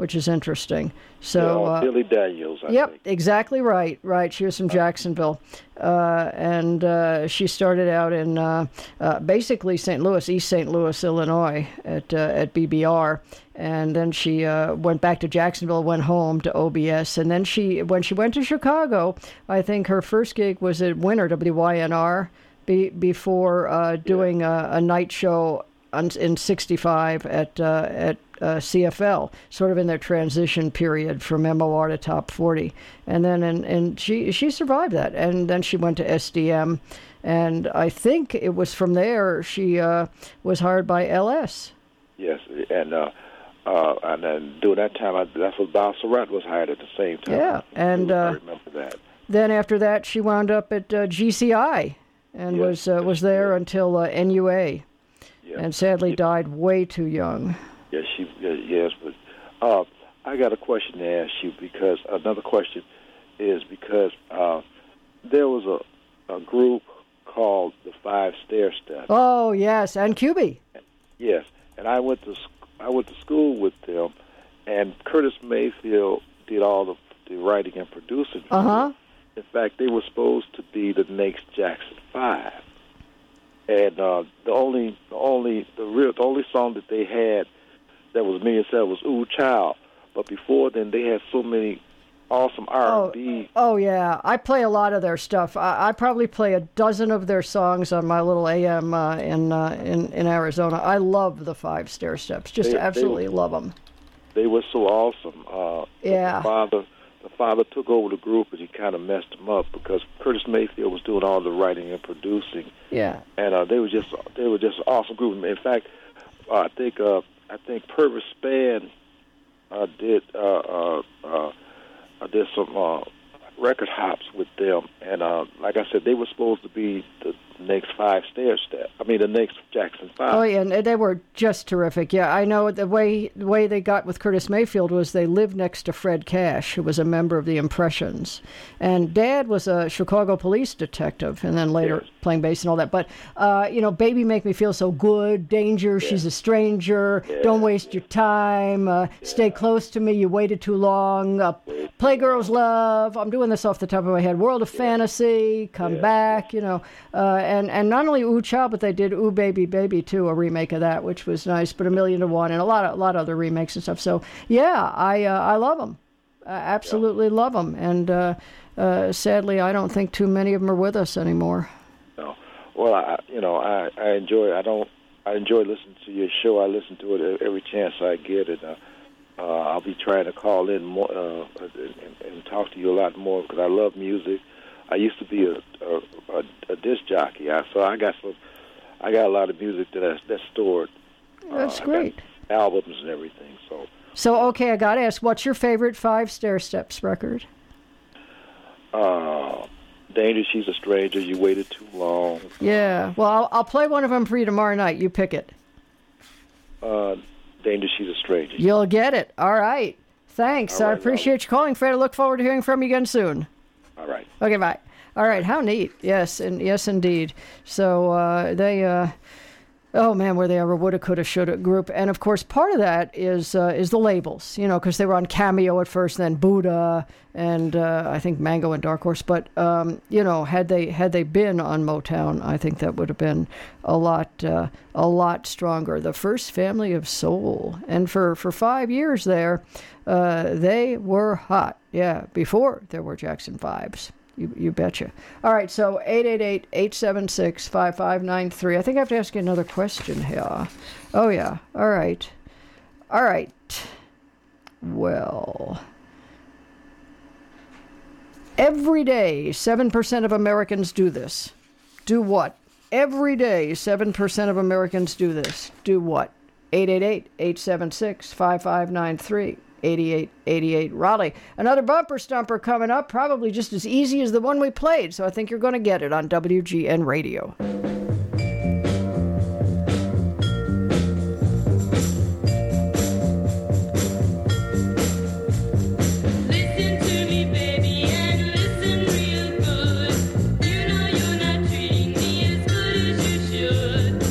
which is interesting. So yeah, uh, Billy Daniels. I yep, think. exactly right. Right, she was from Jacksonville, uh, and uh, she started out in uh, uh, basically Saint Louis, East Saint Louis, Illinois, at uh, at B B R, and then she uh, went back to Jacksonville, went home to O B S, and then she when she went to Chicago, I think her first gig was at Winter W Y N R, be, before uh, doing yeah. a, a night show on, in sixty-five at uh, at. Uh, C F L, sort of in their transition period from M O R to Top forty, and then and, and she she survived that, and then she went to S D M, and I think it was from there she uh, was hired by L S. Yes, and uh, uh, and then during that time, I, that's what Bob Surratt was hired at the same time. Yeah, and I uh, remember that. Then after that, she wound up at uh, G C I, and yes, was uh, was there until uh, N U A, yeah. and sadly died way too young. Yes, she. Yes, but uh, I got a question to ask you because another question is because uh, there was a, a group called the Five Stair Steps. Oh yes, and Q B. Yes, and I went to I went to school with them, and Curtis Mayfield did all the, the writing and producing. Uh huh. In fact, they were supposed to be the next Jackson Five, and uh, the only the only the real the only song that they had that was me and said was "Ooh Child," but before then they had so many awesome R and B. Oh, oh yeah, I play a lot of their stuff. I, I probably play a dozen of their songs on my little A M uh, in, uh, in in Arizona. I love the Five Stair Steps, just They- absolutely they- love them. They were so awesome. Uh, Yeah. The father, the father took over the group and he kind of messed them up because Curtis Mayfield was doing all the writing and producing, Yeah. and uh, they were just they were just an awesome group. In fact, uh, I think uh, I think Purvis Spann uh, did uh, uh, uh, uh, did some uh, record hops with them, and uh, like I said, they were supposed to be the next Five Stair Step. I mean, the next Jackson Five. Oh, yeah, and they were just terrific. Yeah, I know the way the way they got with Curtis Mayfield was they lived next to Fred Cash, who was a member of the Impressions. And Dad was a Chicago police detective, and then later Yes. playing bass and all that. But, uh, you know, Baby Make Me Feel So Good, Danger, She's a Stranger, Don't Waste Your Time, uh, Stay Close to Me, You Waited Too Long, uh, Playgirls Love, I'm doing this off the top of my head, World of Fantasy, Come Back, you know, uh, and, and not only Ooh Child, but they did Ooh Baby Baby too, a remake of that, which was nice, but A Million to One, and a lot of, a lot of other remakes and stuff. So, yeah, I uh, I love them. I absolutely love them. And uh, uh, sadly, I don't think too many of them are with us anymore. No. Well, I, you know, I, I enjoy. I don't. I enjoy listening to your show. I listen to it every chance I get, and uh, uh, I'll be trying to call in more uh, and, and talk to you a lot more because I love music. I used to be a a, a, a disc jockey, I, so I got some. I got a lot of music that I, that's stored. That's uh, I great. got albums and everything. So. So, okay, I got to ask, what's your favorite Five Stair Steps record? Uh, Danger, She's a Stranger, You Waited Too Long. Yeah, well, I'll, I'll play one of them for you tomorrow night. You pick it. Uh, Danger, She's a Stranger. You'll get it. All right. Thanks. All I right, appreciate you calling, Fred. I look forward to hearing from you again soon. All right. Okay, bye. All right, how neat. Yes, and yes, indeed. So uh, they... Uh, Oh man, were they ever woulda, coulda, shoulda group? And of course, part of that is uh, is the labels, you know, because they were on Cameo at first, and then Buddha, and uh, I think Mango and Dark Horse. But um, you know, had they had they been on Motown, I think that would have been a lot uh, a lot stronger. The first family of soul, and for for five years there, uh, they were hot. Yeah, before there were Jackson Fives. You, you betcha. All right, so eight eight eight, eight seven six, five five nine three. I think I have to ask you another question here. Oh, yeah. All right. All right. Well, every day, seven percent of Americans do this. Do what? Every day, seven percent of Americans do this. Do what? eight eight eight, eight seven six, five five nine three. eighty-eight eighty-eight Raleigh. Another bumper stumper coming up, probably just as easy as the one we played, so I think you're going to get it on W G N Radio.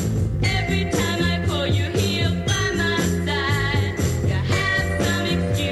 Every time I call you here by my side, you have some excuse.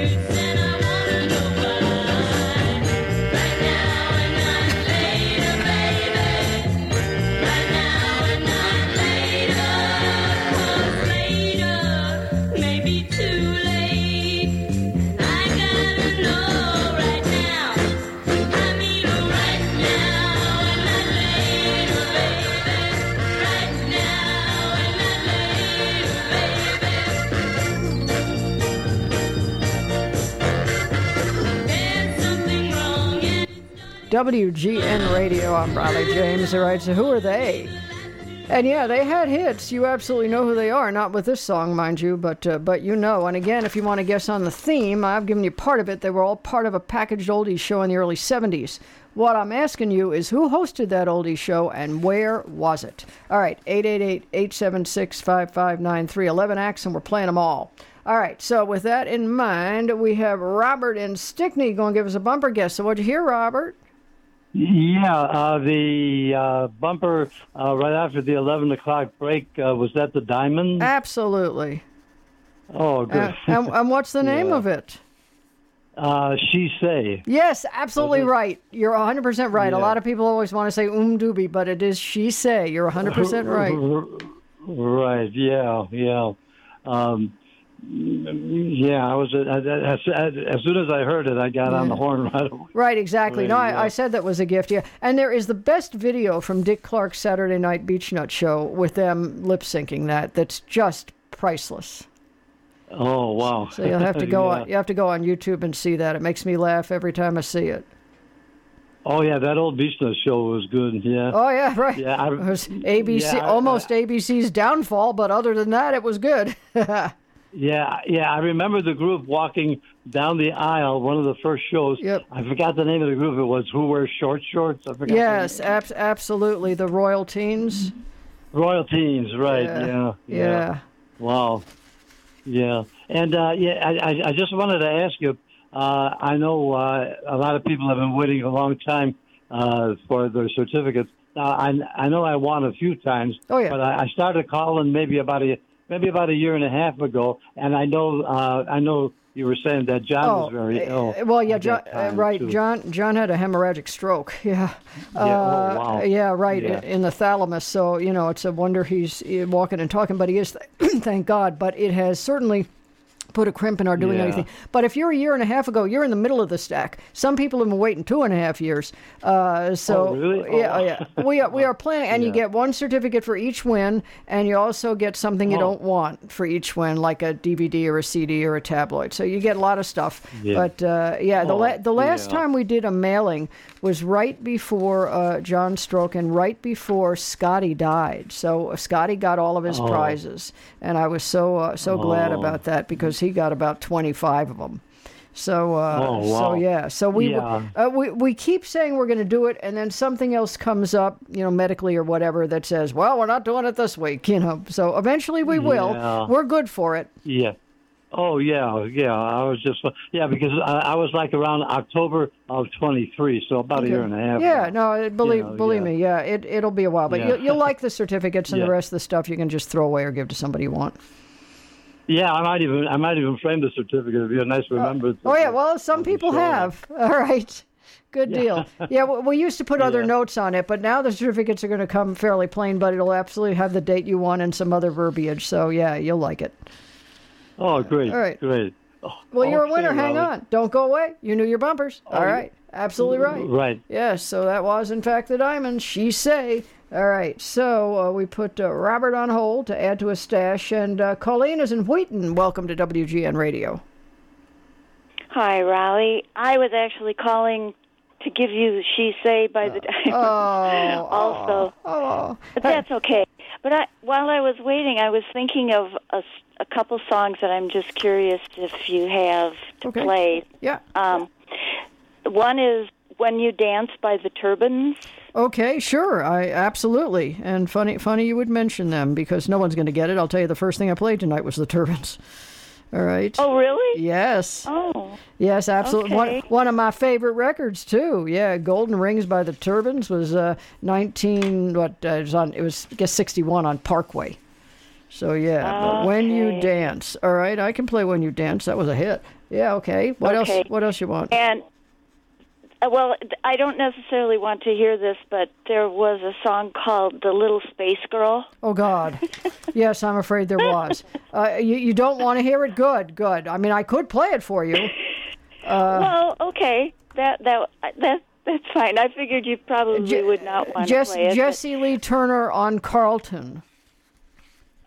W G N Radio. I'm Riley James. All right, so who are they? And yeah, they had hits. You absolutely know who they are. Not with this song, mind you, but uh, but you know. And again, if you want to guess on the theme, I've given you part of it. They were all part of a packaged oldies show in the early seventies. What I'm asking you is who hosted that oldies show and where was it? All right, eight eight eight, eight seven six, five five nine three. eleven acts, and we're playing them all. All right, so with that in mind, we have Robert and Stickney going to give us a bumper guess. So what'd you hear, Robert? Yeah, uh, the uh, bumper uh, right after the eleven o'clock break, uh, was that the Diamond? Absolutely. Oh, good. Uh, and, and what's the name Yeah. of it? Uh, She Say. Yes, absolutely right. You're one hundred percent right. Yeah. A lot of people always want to say um doobie, but it is She Say. You're one hundred percent right. Right, yeah, yeah. Um, yeah, I was, as, as, as soon as I heard it, I got on the horn right away. Right, exactly. No, Yeah. I, I said that was a gift, yeah. And there is the best video from Dick Clark's Saturday Night Beach Nut Show with them lip-syncing that. That's just priceless. Oh, wow. So you'll have to go Yeah. on. You have to go on YouTube and see that. It makes me laugh every time I see it. Oh, yeah, that old Beach Nut show was good, yeah. Oh yeah, right. Yeah, I, It was A B C, yeah, I- almost A B C's downfall, but other than that, it was good. Yeah, yeah, I remember the group walking down the aisle, one of the first shows. Yep. I forgot the name of the group. It was Who Wears Short Shorts? I forgot. Yes, ab- absolutely. The Royal Teens. Royal Teens, right, Yeah. yeah. Yeah. Wow. Yeah. And, uh, yeah, I, I- I just wanted to ask you, uh, I know uh, a lot of people have been waiting a long time uh, for their certificates. Now, I, I know I won a few times, oh, yeah. but I, I started calling maybe about a maybe about a year and a half ago, and I know uh, I know you were saying that John Oh, was very ill. uh, well, yeah, at John, that uh, time, right. too. John John had a hemorrhagic stroke. Yeah. Yeah, oh, Uh, wow. Yeah, right. Yeah. In, in the thalamus. So you know, it's a wonder he's uh, walking and talking, but he is. Thank God. But it has certainly put a crimp in our doing Yeah. anything. But if you're a year and a half ago, you're in the middle of the stack. Some people have been waiting two and a half years. Uh, so Oh, really? Oh, yeah, wow. yeah. We are we are planning, and you Yeah. get one certificate for each win, and you also get something you Oh. don't want for each win, like a D V D or a C D or a tabloid. So you get a lot of stuff. Yeah. But uh, yeah, the Oh, la- the last yeah. time we did a mailing was right before uh, John's stroke and right before Scotty died. So uh, Scotty got all of his Oh. prizes, and I was so uh, so glad Oh. about that because he got about twenty-five of them. So, uh, Oh, so wow. yeah. So we Yeah. uh, we we keep saying we're going to do it, and then something else comes up, you know, medically or whatever, that says, "Well, we're not doing it this week," you know. So eventually we will. Yeah. We're good for it. Yeah. Oh, yeah, yeah. I was just, yeah, because I, I was like around October of twenty-three, so about a year and a half. Yeah, no, believe know, believe yeah. me, yeah, it it'll be a while, but Yeah. you'll, you'll like the certificates and Yeah. the rest of the stuff you can just throw away or give to somebody you want. Yeah, I might even, I might even frame the certificate. It'd be a nice remembrance. Oh yeah, well, some people show. have. All right, good deal. Yeah, we, we used to put other Yeah. notes on it, but now the certificates are going to come fairly plain, but it'll absolutely have the date you want and some other verbiage. So yeah, you'll like it. Oh, great, All right. great. Well, you're a Okay, winner. Hang Raleigh. on, don't go away. You knew your bumpers. All right, absolutely right. Right. Yes, so that was, in fact, the diamond. She say. All right, so uh, we put uh, Robert on hold to add to his stash, and uh, Colleen is in Wheaton. Welcome to W G N Radio. Hi, Raleigh. I was actually calling to give you the She Say by the Diamond. Oh, also. Oh. But that's okay. But I, while I was waiting, I was thinking of a, s- a couple songs that I'm just curious if you have to Okay. play. Yeah. Um, one is When You Dance by the Turbans. Okay, sure. I absolutely. And funny funny you would mention them because no one's going to get it. I'll tell you the first thing I played tonight was the Turbans. All right. Oh, really? Yes. Oh. Yes, absolutely. One, Okay. one of my favorite records too. Yeah, Golden Rings by the Turbans was uh, nineteen what uh, it was on it was I guess sixty-one on Parkway. So yeah, but When You Okay. Dance. All right, I can play When You Dance. That was a hit. Yeah, okay. What Okay. else what else you want? And, uh, well, I don't necessarily want to hear this, but there was a song called The Little Space Girl. Oh, God. Yes, I'm afraid there was. Uh, you, you don't want to hear it? Good, good. I mean, I could play it for you. Uh, well, okay. That, that, that, that's fine. I figured you probably Je- would not want Jess, to play it. but- Jesse Lee Turner on Carlton.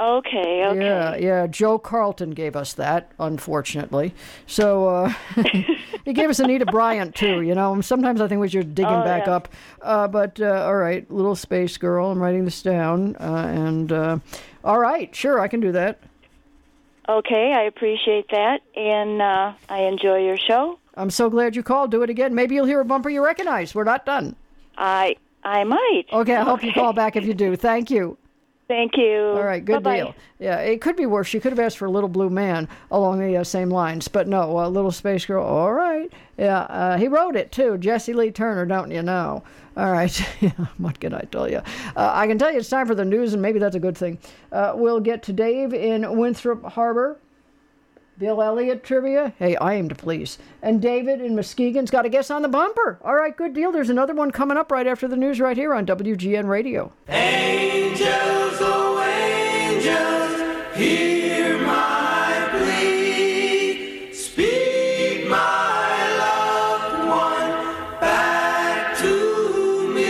Okay, okay. Yeah, yeah. Joe Carlton gave us that, unfortunately. So uh, he gave us Anita Bryant, too, you know. Sometimes I think we should dig him Oh, back yeah. up. Uh, but, uh, all right, Little Space Girl. I'm writing this down. Uh, and, uh, all right, sure, I can do that. Okay, I appreciate that, and uh, I enjoy your show. I'm so glad you called. Do it again. Maybe you'll hear a bumper you recognize. We're not done. I I might. Okay, I hope you call back if you do. Thank you. Thank you. All right, good Bye-bye. deal. Yeah, it could be worse. She could have asked for a Little Blue Man along the uh, same lines, but no, uh, Little Space Girl. All right. Yeah, uh, he wrote it too. Jesse Lee Turner, don't you know? All right. Yeah, what can I tell you? Uh, I can tell you it's time for the news, and maybe that's a good thing. Uh, we'll get to Dave in Winthrop Harbor. Bill Elliott trivia. Hey, I aim to please. And David in Muskegon's got a guess on the bumper. All right, good deal. There's another one coming up right after the news right here on W G N Radio. Angels, oh angels, hear my plea. Speak my loved one back to me.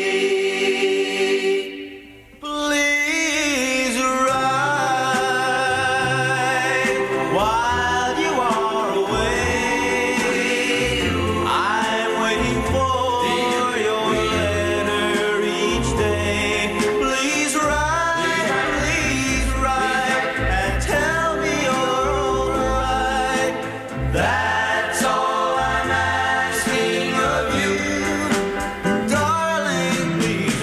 Please write while you are away. I'm waiting for your letter each day. Please write, please write, and tell me you're alright. That's all I'm asking of you, darling. Please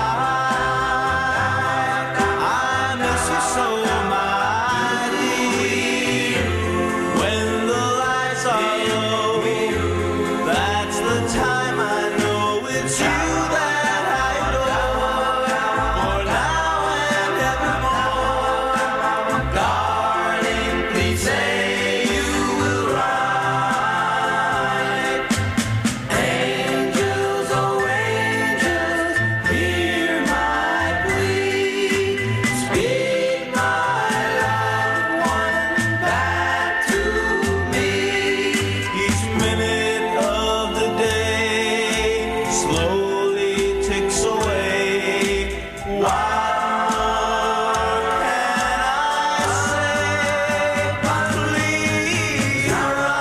write. I miss you so, my dear. When the lights are low, that's the time I know it's you that I adore. For now and evermore, darling, please say you will write. Angels, oh angels, hear my plea. Speak my loved one back to me. Each minute of the day slowly ticks away. What more can I say? Please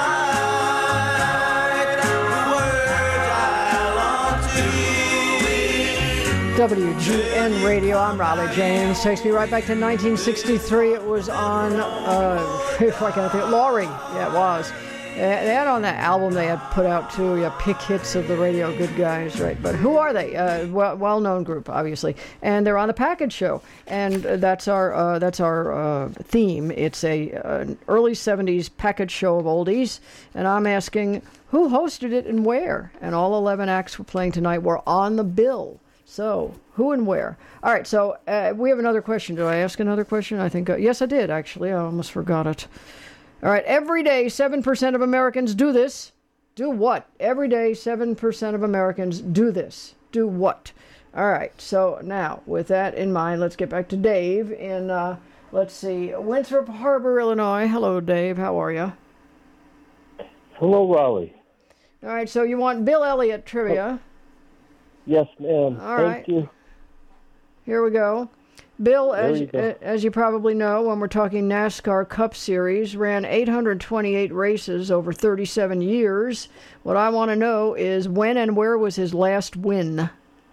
write the words I long to hear. W G N Radio. I'm Raleigh James. Takes me right back to nineteen sixty-three. It was on, uh, if I can think, Laurie. Yeah, it was. Uh, They had on that album they had put out too. Yeah, pick hits of the radio good guys, right? But who are they? Uh, well, well-known group, obviously, and they're on the Package Show, and uh, that's our uh, that's our uh, theme. It's a uh, an early seventies package show of oldies, and I'm asking who hosted it and where. And all eleven acts we're playing tonight were on the bill. So, who and where? All right, so uh, we have another question. Did I ask another question? I think, uh, yes, I did, actually. I almost forgot it. All right, every day, seven percent of Americans do this. Do what? Every day, seven percent of Americans do this. Do what? All right, so now, with that in mind, let's get back to Dave in, uh, let's see, Winthrop Harbor, Illinois. Hello, Dave. How are you? Hello, Raleigh. All right, so you want Bill Elliott trivia. Yes, ma'am. All Thank right. you. Here we go. Bill, There as you go. uh, as you probably know, when we're talking NASCAR Cup Series, ran eight hundred twenty-eight races over thirty-seven years. What I want to know is when and where was his last win?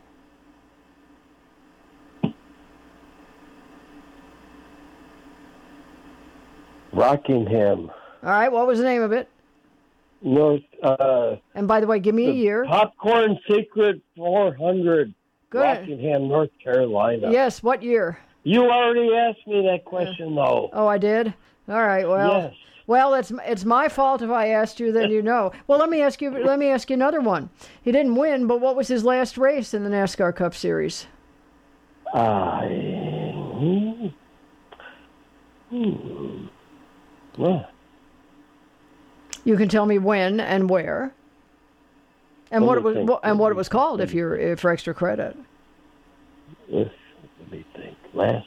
Rockingham, All right, what was the name of it? North. Uh, And by the way, give me a the year. Popcorn Secret four hundred, Good. Rockingham, North Carolina. Yes, what year? You already asked me that question, though. Oh, I did? All right, well. Yes. Well, it's it's my fault if I asked you, then you know. Well, let me ask you let me ask you another one. He didn't win, but what was his last race in the NASCAR Cup Series? I. Hmm. Hmm. Well, You can tell me when and where, and Let what me it was think. what- and what it was called if you're if for extra credit. yes, let me think. Last.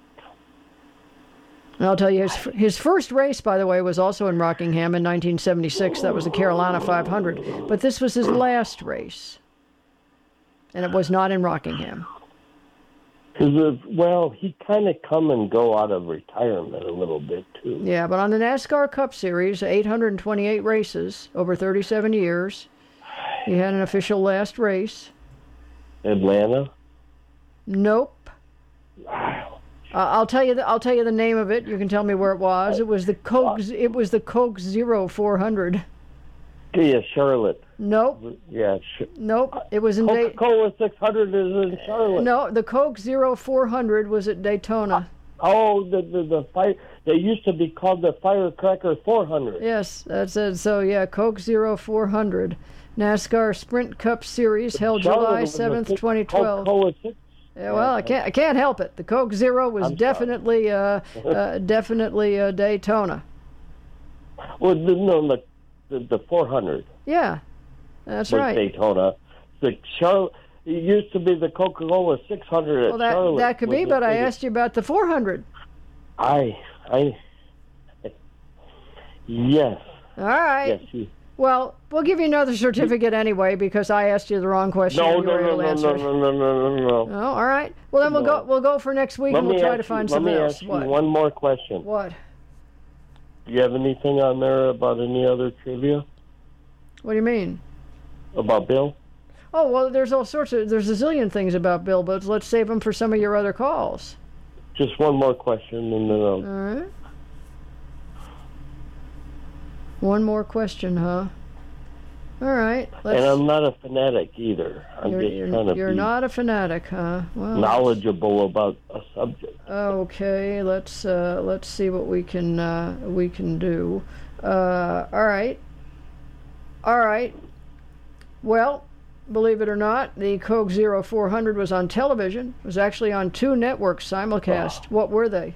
And I'll tell you his his first race, by the way, was also in Rockingham in nineteen seventy-six. That was the Carolina five hundred, but this was his last race, and it was not in Rockingham. Cause well, he kind of come and go out of retirement a little bit too. Yeah, but on the NASCAR Cup Series, eight hundred twenty-eight races over thirty-seven years, he had an official last race. Atlanta? Nope. Uh, I'll tell you. The, I'll tell you the name of it. You can tell me where it was. It was the Coke. It was the Coke Zero four hundred. Yeah, Charlotte. Nope. Yeah. Sh- Nope. It was in Daytona. Coca-Cola six hundred is in Charlotte. No, the Coke Zero four hundred was at Daytona. Oh, the the, the fire. They used to be called the Firecracker four hundred. Yes, that's it. So yeah, Coke Zero four hundred, NASCAR Sprint Cup Series held Charlotte July was a seventh, big twenty twelve. Coca-Cola six. Yeah, well, I can't I can't help it. The Coke Zero was I'm definitely uh, uh, definitely uh, Daytona. Well, the, no, the the, the four hundred. Yeah, that's was right. Daytona. The Charlotte. It used to be the Coca-Cola six hundred at Well, that Charlotte. that could be, was but the I biggest. asked you about the four hundred. I I. Yes. All right. Yes. You, Well, we'll give you another certificate anyway because I asked you the wrong question. no, and you no, were no, able to no, answer no, it. no, no, no, no, no. Oh, all right. Well, then we'll No. go. We'll go for next week. Let and We'll me try ask to find you, something Let me else. ask you What? one more question. What? Do you have anything on there about any other trivia What do you mean? about Bill? Oh well, there's all sorts of there's a zillion things about Bill, but let's save them for some of your other calls. Just one more question, and then I'll... All right. One more question, huh? All right. Let's, And I'm not a fanatic either. I'm you're just you're, trying to you're be not a fanatic, huh? Well, knowledgeable about a subject. Okay, let's uh, let's see what we can uh, we can do. Uh, all right, all right. Well, believe it or not, the Coke Zero four hundred was on television. It was actually on two networks simulcast. Oh. What were they?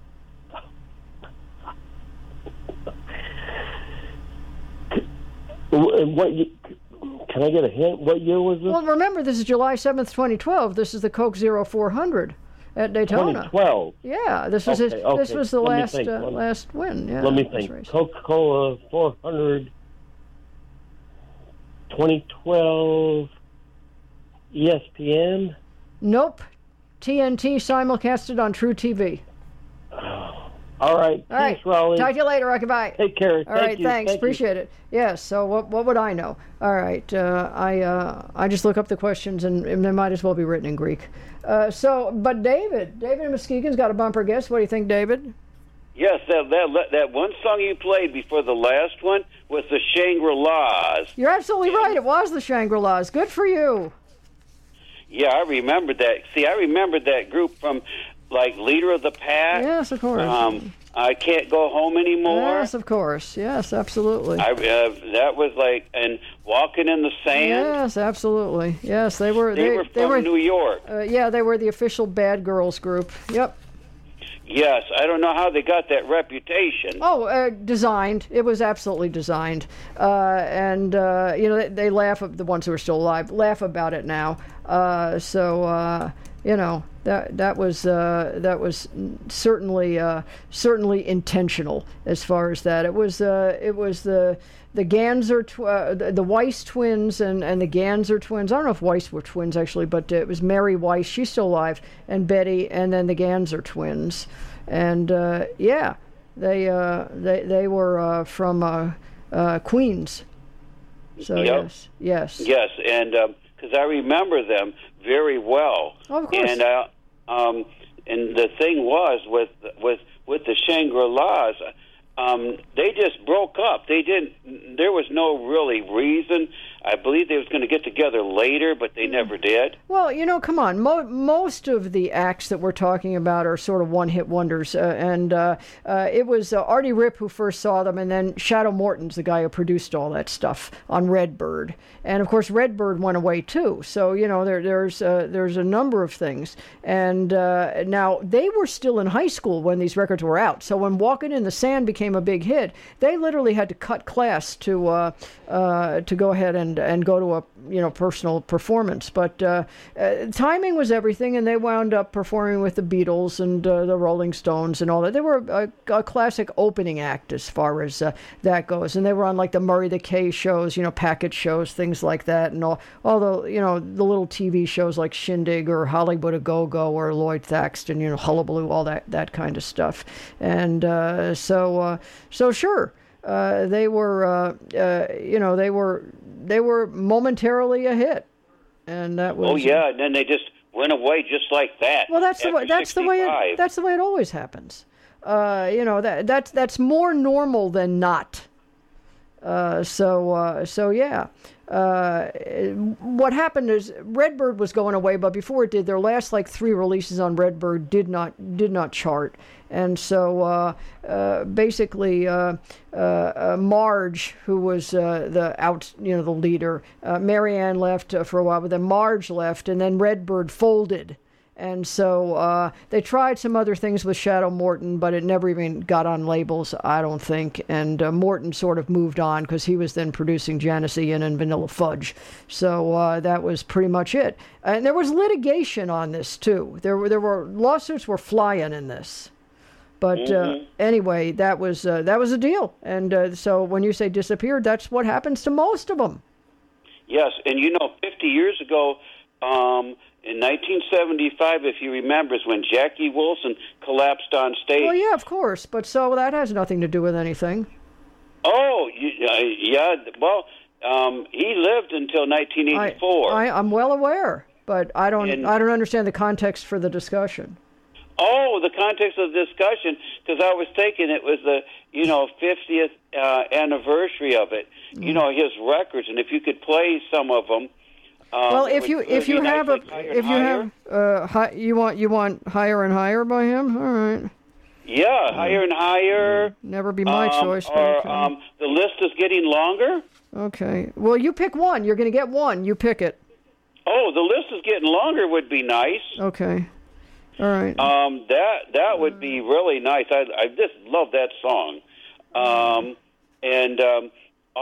And what? ye- Can I get a hint? What year was this? Well, remember this is July seventh, twenty twelve. This is the Coke Zero four hundred at Daytona. twenty twelve. Yeah, this was Okay, his. okay. This was the Let me last think. uh, Let me- last win. Yeah. Let me last think. race. Coca-Cola four hundred, twenty twelve, E S P N. Nope. T N T simulcasted on True T V. All right. All right. Thanks, Raleigh. Talk to you later. Okay, bye. Take care. All Thank right, you. thanks. Thank you. Appreciate it. Yes. So what what would I know? All right. Uh, I uh, I just look up the questions and, and they might as well be written in Greek. Uh, so, but David, David in Muskegon's got a bumper guess. What do you think, David? Yes, that, that that one song you played before the last one was the Shangri-Las. You're absolutely right. It was the Shangri-Las. Good for you. Yeah, I remember that. See, I remember that group from, like, Leader of the Pack. Yes, of course. Um, I Can't Go Home Anymore. Yes, of course. Yes, absolutely. I, uh, that was like, and Walking in the Sand. Yes, absolutely. Yes, they were. They, were they from were, New York. Uh, yeah, they were the official Bad Girls group. Yep. Yes, I don't know how they got that reputation. Oh, uh, designed. It was absolutely designed. Uh, and, uh, you know, they, they laugh, the ones who are still alive, laugh about it now. Uh, so, uh, you know, that that was uh, that was certainly uh, certainly intentional as far as that. It was uh, it was the the Ganser, tw- uh, the, the Weiss twins and, and the Ganser twins. I don't know if Weiss were twins actually, but it was Mary Weiss. She's still alive, and Betty, and then the Ganser twins. And uh, yeah, they uh, they they were uh, from uh, uh, Queens. So Yep. yes, yes. Yes, and because I remember them very well. Of course. And uh, um, and the thing was with with with the Shangri-Las, um, they just broke up. They didn't. There was no really reason. I believe they was going to get together later, but they never did. Well, you know, come on. Mo- most of the acts that we're talking about are sort of one-hit wonders, uh, and uh, uh, it was uh, Artie Ripp who first saw them, and then Shadow Morton's the guy who produced all that stuff on Redbird, and of course Redbird went away too. So you know, there, there's uh, there's a number of things, and uh, now they were still in high school when these records were out. So when Walking in the Sand became became a big hit, they literally had to cut class to uh, uh, to go ahead and, and go to a you know personal performance. But uh, uh, timing was everything, and they wound up performing with the Beatles and uh, the Rolling Stones and all that. They were a, a classic opening act as far as uh, that goes, and they were on like the Murray the K shows, you know, package shows, things like that, and all all the you know the little T V shows like Shindig or Hollywood A Go Go or Lloyd Thaxton, you know, Hullabaloo, all that that kind of stuff. And uh, so uh, so sure, uh, they were uh, uh, you know they were they were momentarily a hit, and that was Oh yeah, and then they just went away just like that. well, that's the way that's the way it, that's the way it always happens. Uh, you know that that's that's more normal than not. Uh, so uh, so yeah. Uh, what happened is Redbird was going away, but before it did, their last like three releases on Redbird did not did not chart, and so uh, uh, basically uh, uh, uh, Marge, who was uh, the out you know the leader, uh, Marianne left uh, for a while, but then Marge left, and then Redbird folded. And so uh, they tried some other things with Shadow Morton, but it never even got on labels, I don't think. And uh, Morton sort of moved on because he was then producing Janis Ian and Vanilla Fudge. So uh, that was pretty much it. And there was litigation on this too. There were there were lawsuits were flying in this. But Mhm. uh, anyway, that was uh, that was a deal. And uh, so when you say disappeared, that's what happens to most of them. Yes, and you know, fifty years ago, um, in nineteen seventy-five, if you remember, is when Jackie Wilson collapsed on stage. Well, yeah, of course. But so that has nothing to do with anything. Oh, you, uh, yeah. Well, um, he lived until nineteen eighty-four. I, I'm well aware, but I don't And- I don't understand the context for the discussion. Oh, the context of the discussion, because I was thinking it was the you know fiftieth uh, anniversary of it. Mm. You know his records, and if you could play some of them. Um, well, it if would- you it if would you be have nice, a like Higher if and you Higher. have uh hi, you want you want higher and higher by him, all right. Yeah, higher and higher. Never be my um, choice. But Or okay. um, the list is getting longer. okay. Well, you pick one. You're going to get one. You pick it. Oh, the list is getting longer. Would be nice. Okay. All right. Um, that that would be really nice. I I just love that song. Um, and um,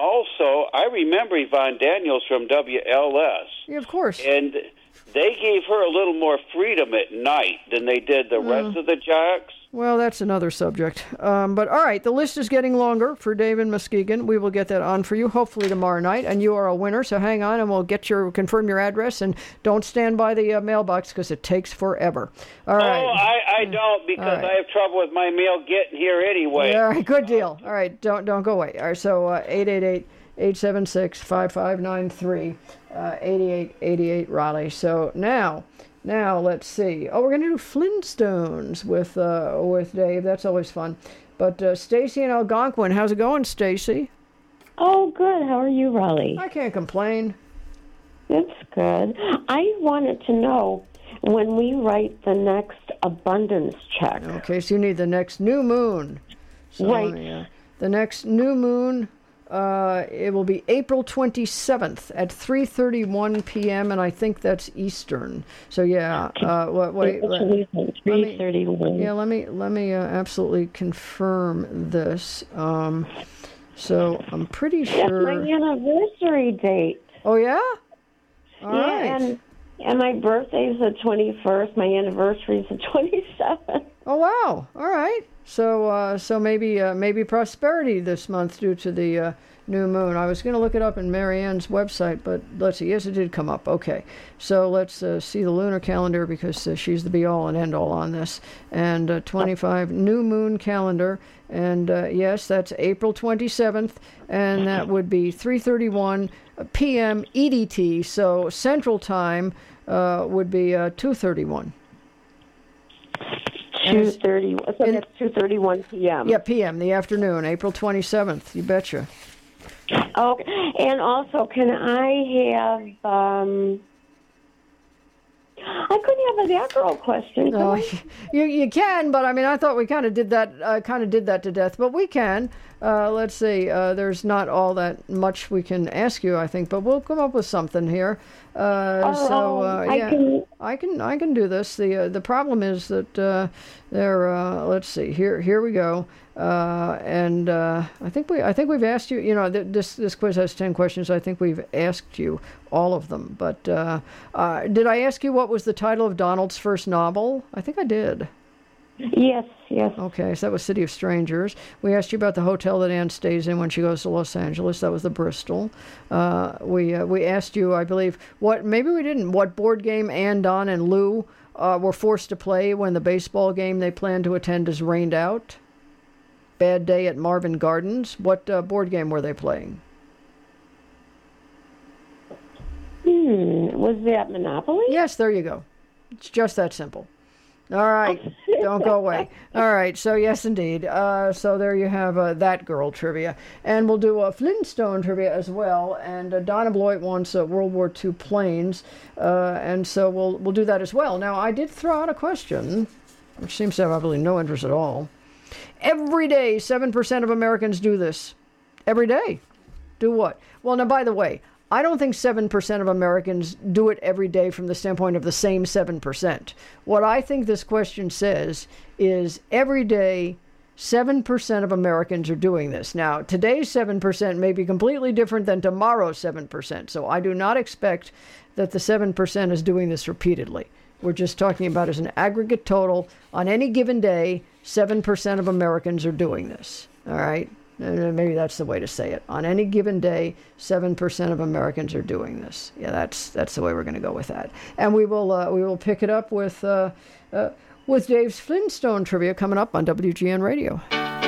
also, I remember Yvonne Daniels from W L S. Yeah, of course. And they gave her a little more freedom at night than they did the rest Mm. of the jocks. Well, that's another subject. Um, but all right, the list is getting longer for David Muskegon. We will get that on for you hopefully tomorrow night, and you are a winner. So hang on, and we'll get your confirm your address, and don't stand by the uh, mailbox because it takes forever. All right. Oh, I, I don't because All right. I have trouble with my mail getting here anyway. All right, good deal. All right, don't don't go away. All right, so uh, eight eight eight, eight seven six, five five nine three, uh, eighty-eight eighty-eight Raleigh. So now, now let's see. Oh, we're gonna do Flintstones with uh, with Dave. That's always fun. But uh, Stacy in Algonquin, how's it going, Stacy? Oh, good. How are you, Raleigh? I can't complain. That's good. I wanted to know when we write the next abundance check. Okay, so you need the next new moon. So, Right. yeah. The next new moon, uh, it will be April twenty-seventh at three thirty-one p.m., and I think that's Eastern. So, yeah. Uh, wait, wait, let, three thirty-one. yeah, let me, let me uh, absolutely confirm this. Um, so, I'm pretty That's sure... my anniversary date. Oh, yeah? All yeah, right. and and my birthday's the twenty-first. My anniversary's the twenty-seventh. Oh wow! All right. So uh, so maybe uh, maybe prosperity this month due to the uh, new moon. I was going to look it up in Marianne's website, but let's see. Yes, it did come up. Okay. So let's uh, see the lunar calendar because uh, she's the be all and end all on this. And uh, twenty-five new moon calendar. And uh, yes, that's April twenty-seventh, and that would be three thirty-one p.m. E D T. So Central Time uh, would be uh, two thirty-one. Two thirty. So that's two thirty-one p.m. Yeah, p m. the afternoon, April twenty-seventh. You betcha. Okay. And also, can I have? Um, I couldn't have a that girl question. No, could I? you you can, but I mean, I thought we kind of did that, uh, kind of did that to death. But we can. Uh, let's see. Uh, there's not all that much we can ask you, I think, but we'll come up with something here. Uh, Oh, so uh, I yeah, can- I can I can do this. The uh, the problem is that uh, there. Uh, let's see. Here here we go. Uh, and uh, I think we I think we've asked you. You know, th- this this quiz has ten questions. I think we've asked you all of them. But uh, uh, did I ask you what was the title of Donald's first novel? I think I did. Yes, yes. Okay, so that was City of Strangers. We asked you about the hotel that Anne stays in when she goes to Los Angeles. That was the Bristol. Uh, we uh, we asked you, I believe, what maybe we didn't. What board game Anne, Don, and Lou uh, were forced to play when the baseball game they planned to attend is rained out? Bad Day at Marvin Gardens. What uh, board game were they playing? Hmm, was that Monopoly? Yes, there you go. It's just that simple. All right, don't go away. All right, so yes, indeed. Uh, so there you have uh, that girl trivia. And we'll do a Flintstone trivia as well. And uh, Donna Bloit wants uh, World War Two planes. Uh, and so we'll, we'll do that as well. Now, I did throw out a question, which seems to have absolutely no interest at all. Every day, seven percent of Americans do this. Every day. Do what? Well, now, by the way, I don't think seven percent of Americans do it every day from the standpoint of the same seven percent. What I think this question says is every day, seven percent of Americans are doing this. Now, today's seven percent may be completely different than tomorrow's seven percent. So I do not expect that the seven percent is doing this repeatedly. We're just talking about as an aggregate total. On any given day, seven percent of Americans are doing this. All right? Uh, Maybe that's the way to say it. On any given day, seven percent of Americans are doing this. Yeah, that's that's the way we're going to go with that. And we will uh, we will pick it up with uh, uh, with Dave's Flintstone trivia coming up on W G N Radio.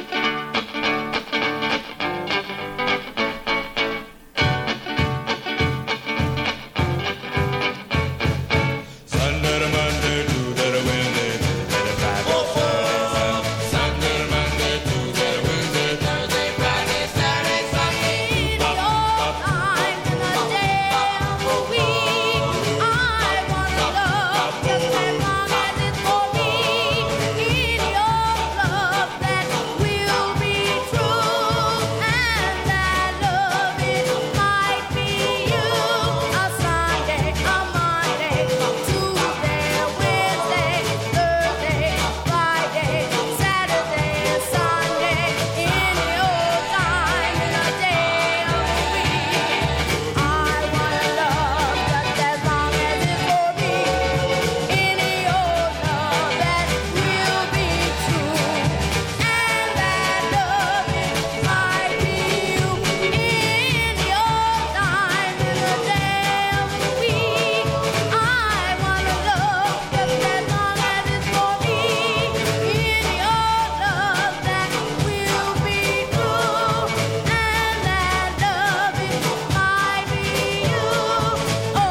Sunday to Monday, Tuesday to Wednesday, Thursday to Friday. Sunday to Monday, Tuesday to Wednesday, Thursday, Friday, Saturday, Sunday. Any old time in a day of the week, I wanna love just as long as it's for me. Any old love that will be true, and that love it might be you. A Sunday, a Monday, Tuesday, Wednesday, Thursday, Friday, Saturday, Sunday. Any old time in a day of the week, I wanna love just as long as it's for me. Any old love that will be true, and that love it might be you. Any old time in a day of the week, I wanna love just as long as it's for me. Any old love that will be true, and that love it might be you. Oh,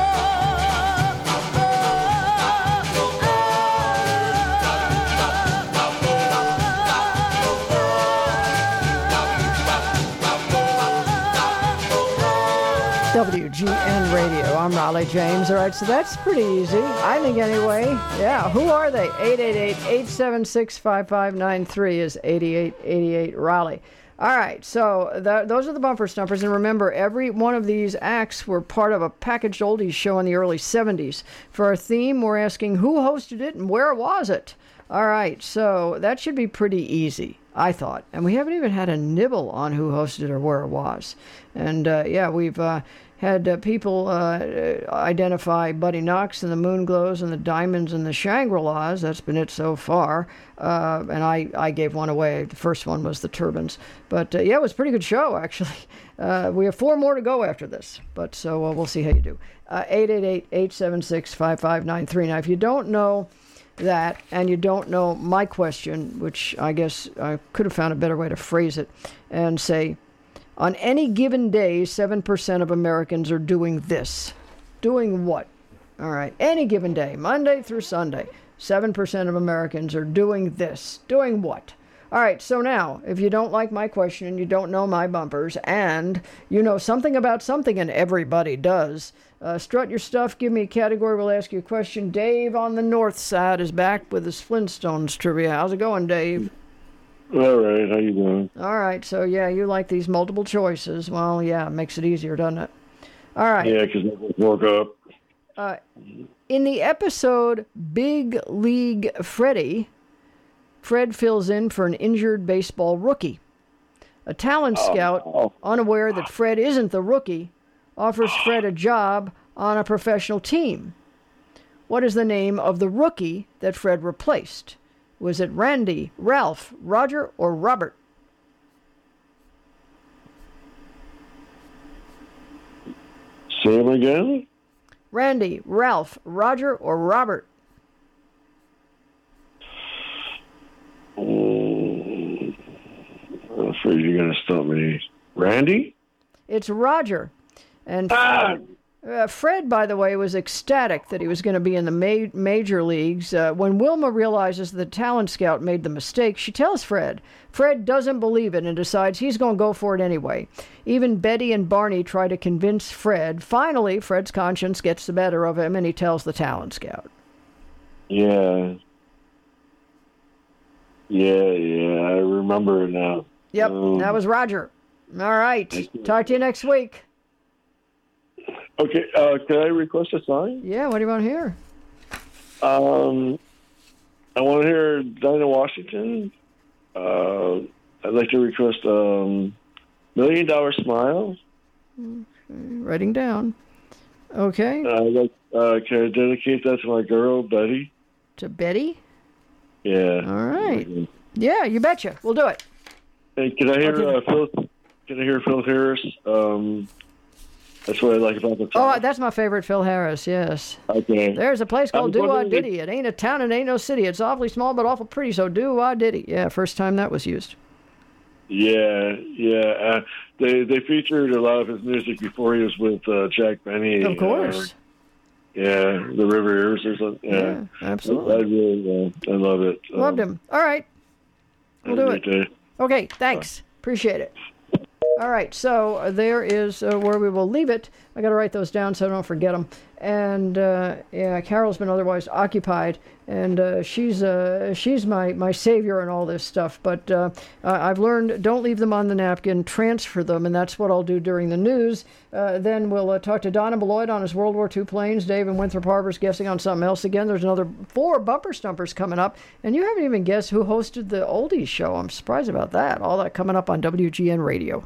W G N Radio. I'm Raleigh James. All right, so that's pretty easy. I think anyway. Yeah, who are they? eight eight eight, eight seven six, five five nine three is eighty-eight eighty-eight Raleigh. All right, so that, those are the bumper stumpers. And remember, every one of these acts were part of a packaged oldies show in the early seventies. For our theme, we're asking who hosted it and where was it? All right, so that should be pretty easy, I thought. And we haven't even had a nibble on who hosted it or where it was. And, uh, yeah, we've uh, had uh, people uh, identify Buddy Knox and the Moonglows and the Diamonds and the Shangri-Las. That's been it so far. Uh, and I, I gave one away. The first one was the Turbans. But, uh, yeah, it was a pretty good show, actually. Uh, we have four more to go after this. But so uh, we'll see how you do. Uh, eight eight eight, eight seven six, five five nine three. Now, if you don't know that and you don't know my question, which I guess I could have found a better way to phrase it, and say, on any given day, seven percent of Americans are doing this. Doing what? All right, any given day, Monday through Sunday, seven percent of Americans are doing this. Doing what? All right, so now, if you don't like my question and you don't know my bumpers, and you know something about something, and everybody does, uh, strut your stuff, give me a category, we'll ask you a question. Dave on the north side is back with his Flintstones trivia. How's it going, Dave? All right, how you doing? All right, so yeah, you like these multiple choices. Well, yeah, it makes it easier, doesn't it? All right. Yeah, because I just woke up. Uh, in the episode Big League Freddy, Fred fills in for an injured baseball rookie. A talent scout, oh. unaware that Fred isn't the rookie, offers Fred a job on a professional team. What is the name of the rookie that Fred replaced? Was it Randy, Ralph, Roger, or Robert? Say him again? Randy, Ralph, Roger, or Robert? Mm, I'm afraid you're going to stump me. Randy? It's Roger. And Ah! Fred, uh, Fred, by the way, was ecstatic that he was going to be in the ma- major leagues. Uh, when Wilma realizes the talent scout made the mistake, she tells Fred. Fred doesn't believe it and decides he's going to go for it anyway. Even Betty and Barney try to convince Fred. Finally, Fred's conscience gets the better of him, and he tells the talent scout. Yeah. Yeah, yeah, I remember it now. Yep, Um, that was Roger. All right. Talk to you next week. Okay, uh, can I request a song? Yeah, what do you want to hear? Um, I want to hear Dinah Washington. Uh, I'd like to request um, Million Dollar Smile. Okay, writing down. Okay. Uh, I'd like, uh, can I dedicate that to my girl, Betty? To Betty? Yeah. All right. Yeah, you betcha. We'll do it. Hey, can I hear Okay. uh, Phil? Can I hear Phil Harris? Um, that's what I like about the song. Oh, that's my favorite, Phil Harris, yes. Okay. There's a place called I was Do-Wah wondering Diddy. It ain't a town, it ain't no city. It's awfully small but awful pretty, so Do-Wah Diddy. Yeah, first time that was used. Yeah, yeah. Uh, they they featured a lot of his music before he was with uh, Jack Benny. Of course. Uh, yeah, the River Ears or something. Yeah, Yeah, absolutely. I, I really, uh, I love it. Loved Um, him. All right. We'll have do a it. great day. Okay, thanks. Appreciate it. All right, so uh, there is uh, where we will leave it. I got to write those down so I don't forget them. And uh, yeah, Carol's been otherwise occupied, and uh, she's uh, she's my, my savior in all this stuff. But uh, I've learned don't leave them on the napkin, transfer them, and that's what I'll do during the news. Uh, then we'll uh, talk to Donna Beloit on his World War Two planes. Dave and Winthrop Harbor's guessing on something else again. There's another four bumper stumpers coming up, and you haven't even guessed who hosted the Oldies show. I'm surprised about that. All that coming up on W G N Radio.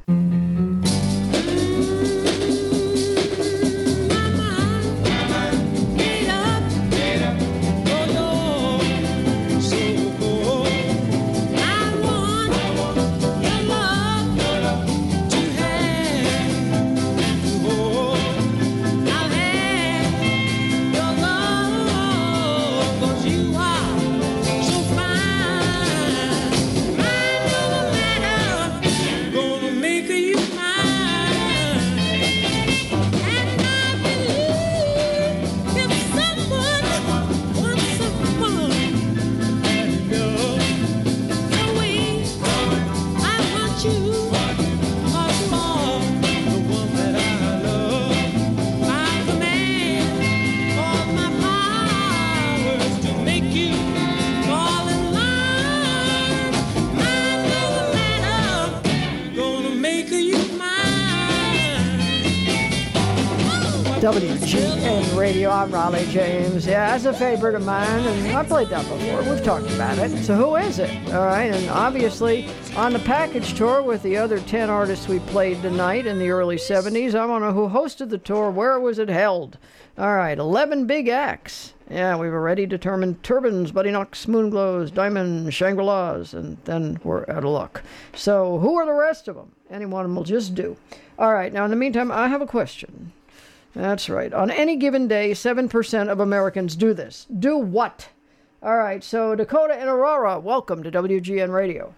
W G N Radio, I'm Raleigh James. Yeah, that's a favorite of mine, and I played that before. We've talked about it. So who is it? All right, and obviously on the package tour with the other ten artists we played tonight in the early seventies, I want to know who hosted the tour, where was it held? All right, eleven big acts. Yeah, we've already determined Turbans, Buddy Knox, Moonglows, Diamond, Shangri-Las, and then we're out of luck. So who are the rest of them? Any one of them will just do. All right, now in the meantime, I have a question. That's right. On any given day, seven percent of Americans do this. Do what? All right, so Dakota and Aurora, welcome to W G N Radio.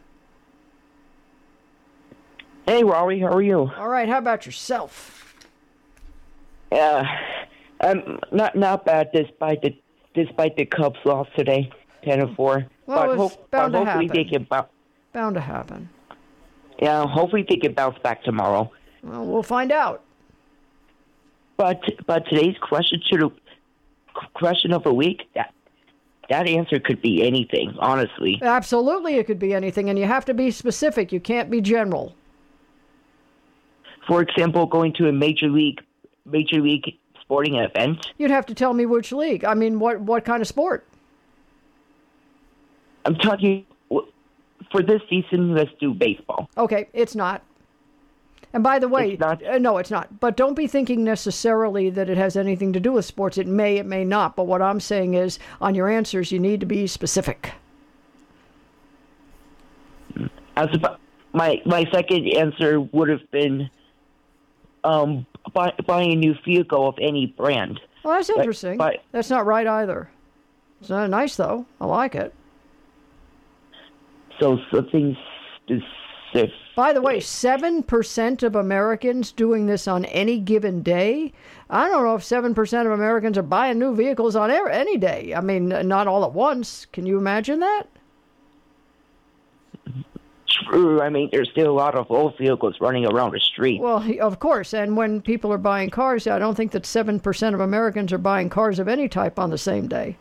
Hey, Rory, how are you? All right, how about yourself? Yeah, I'm not not bad despite the despite the Cubs loss today, ten to four. Well, but it's hope, bound but to hopefully happen. they can bounce. Bound to happen. Yeah, hopefully they can bounce back tomorrow. Well, we'll find out. But but today's question to the question of the week, that answer could be anything, honestly. Absolutely, it could be anything, and you have to be specific. You can't be general. For example, going to a major league, major league sporting event. You'd have to tell me which league. I mean, what what kind of sport? I'm talking for this season. Let's do baseball. Okay, it's not. And by the way, uh, no, it's not. But don't be thinking necessarily that it has anything to do with sports. It may, it may not. But what I'm saying is, on your answers, you need to be specific. As about, my my second answer would have been um, buy, buying a new vehicle of any brand. Well, that's interesting. But, but, that's not right either. It's not nice, though. I like it. So something specific. By the way, seven percent of Americans doing this on any given day. I don't know if seven percent of Americans are buying new vehicles on any day. I mean, not all at once. Can you imagine that? True. I mean, there's still a lot of old vehicles running around the street. Well, of course. And when people are buying cars, I don't think that seven percent of Americans are buying cars of any type on the same day.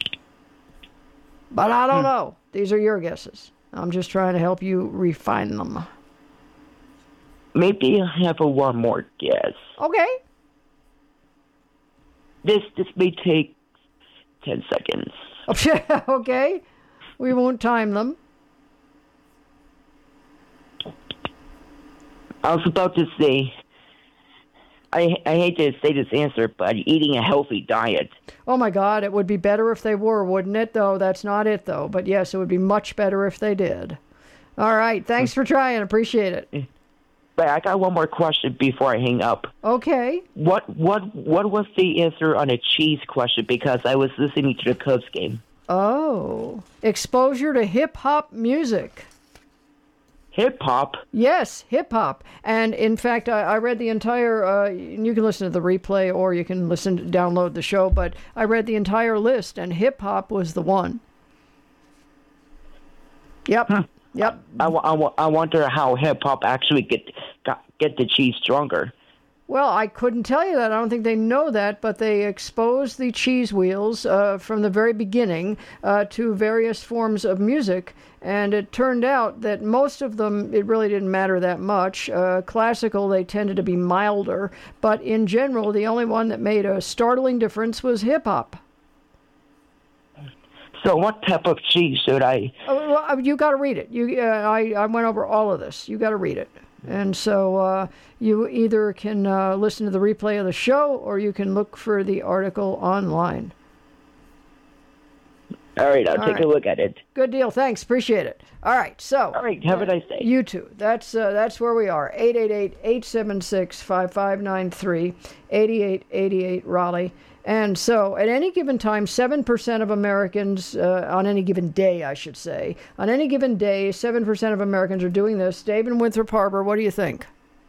But I don't hmm. know. These are your guesses. I'm just trying to help you refine them. Maybe I have a one more guess. Okay. This this may take ten seconds. Okay. We won't time them. I was about to say, I I hate to say this answer, but eating a healthy diet. Oh my God, it would be better if they were, wouldn't it? Though that's not it, though. But yes, it would be much better if they did. All right, thanks for trying. Appreciate it. But I got one more question before I hang up. Okay. What what what was the answer on a cheese question? Because I was listening to the Cubs game. Oh, exposure to hip hop music. Hip hop? Yes, hip hop. And in fact, I, I read the entire, uh, you can listen to the replay or you can listen to download the show, but I read the entire list and hip hop was the one. Yep. Huh. Yep. I, I, I wonder how hip hop actually get got, get the cheese stronger. Well, I couldn't tell you that. I don't think they know that, but they exposed the cheese wheels uh, from the very beginning uh, to various forms of music, and it turned out that most of them, it really didn't matter that much. Uh, classical, they tended to be milder, but in general, the only one that made a startling difference was hip-hop. So what type of cheese should I... Uh, well, you got to read it. You, uh, I, I went over all of this. You got to read it. And so uh, you either can uh, listen to the replay of the show or you can look for the article online. All right, I'll All take right. a look at it. Good deal. Thanks. Appreciate it. All right. So. All right. Have a nice day. You too. That's uh, that's where we are. eight eight eight, eight seven six, five five nine three, eight eight eight eight Raleigh. And so, at any given time, seven percent of Americans, uh, on any given day, I should say, on any given day, seven percent of Americans are doing this. Dave in Winthrop Harbor, what do you think?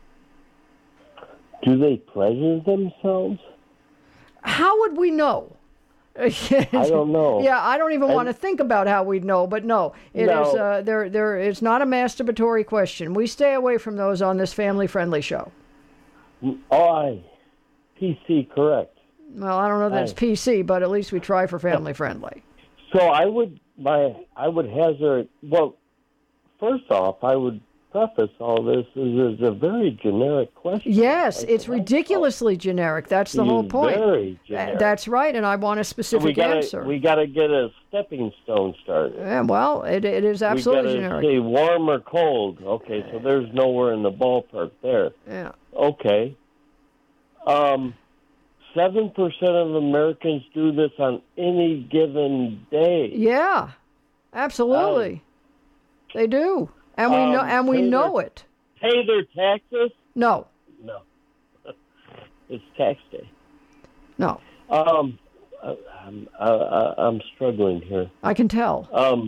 Do they pleasure themselves? How would we know? I don't know. Yeah, I don't even I, want to think about how we'd know, but no, it no. is. Uh, there, there. It's not a masturbatory question. We stay away from those on this family-friendly show. Oh, I P C correct. Well, I don't know that I, it's P C, but at least we try for family-friendly. So I would, my, I would hazard. Well, first off, I would preface all this is a very generic question. Yes, it's ridiculously generic. That's the It whole is point. very generic. Uh, That's right, and I want a So specific we gotta, answer. We got to get a stepping stone started. Yeah, well, it it is absolutely we gotta generic. say warm or cold. Okay, so there's nowhere in the ballpark there. Yeah. Okay. Um, seven percent of Americans do this on any given day. Yeah, absolutely. They do, and we Um, know, and we pay know their- it. Pay their taxes? No, No. It's tax day. no, Um, I- I'm, I, I'm struggling here. I can tell. Um,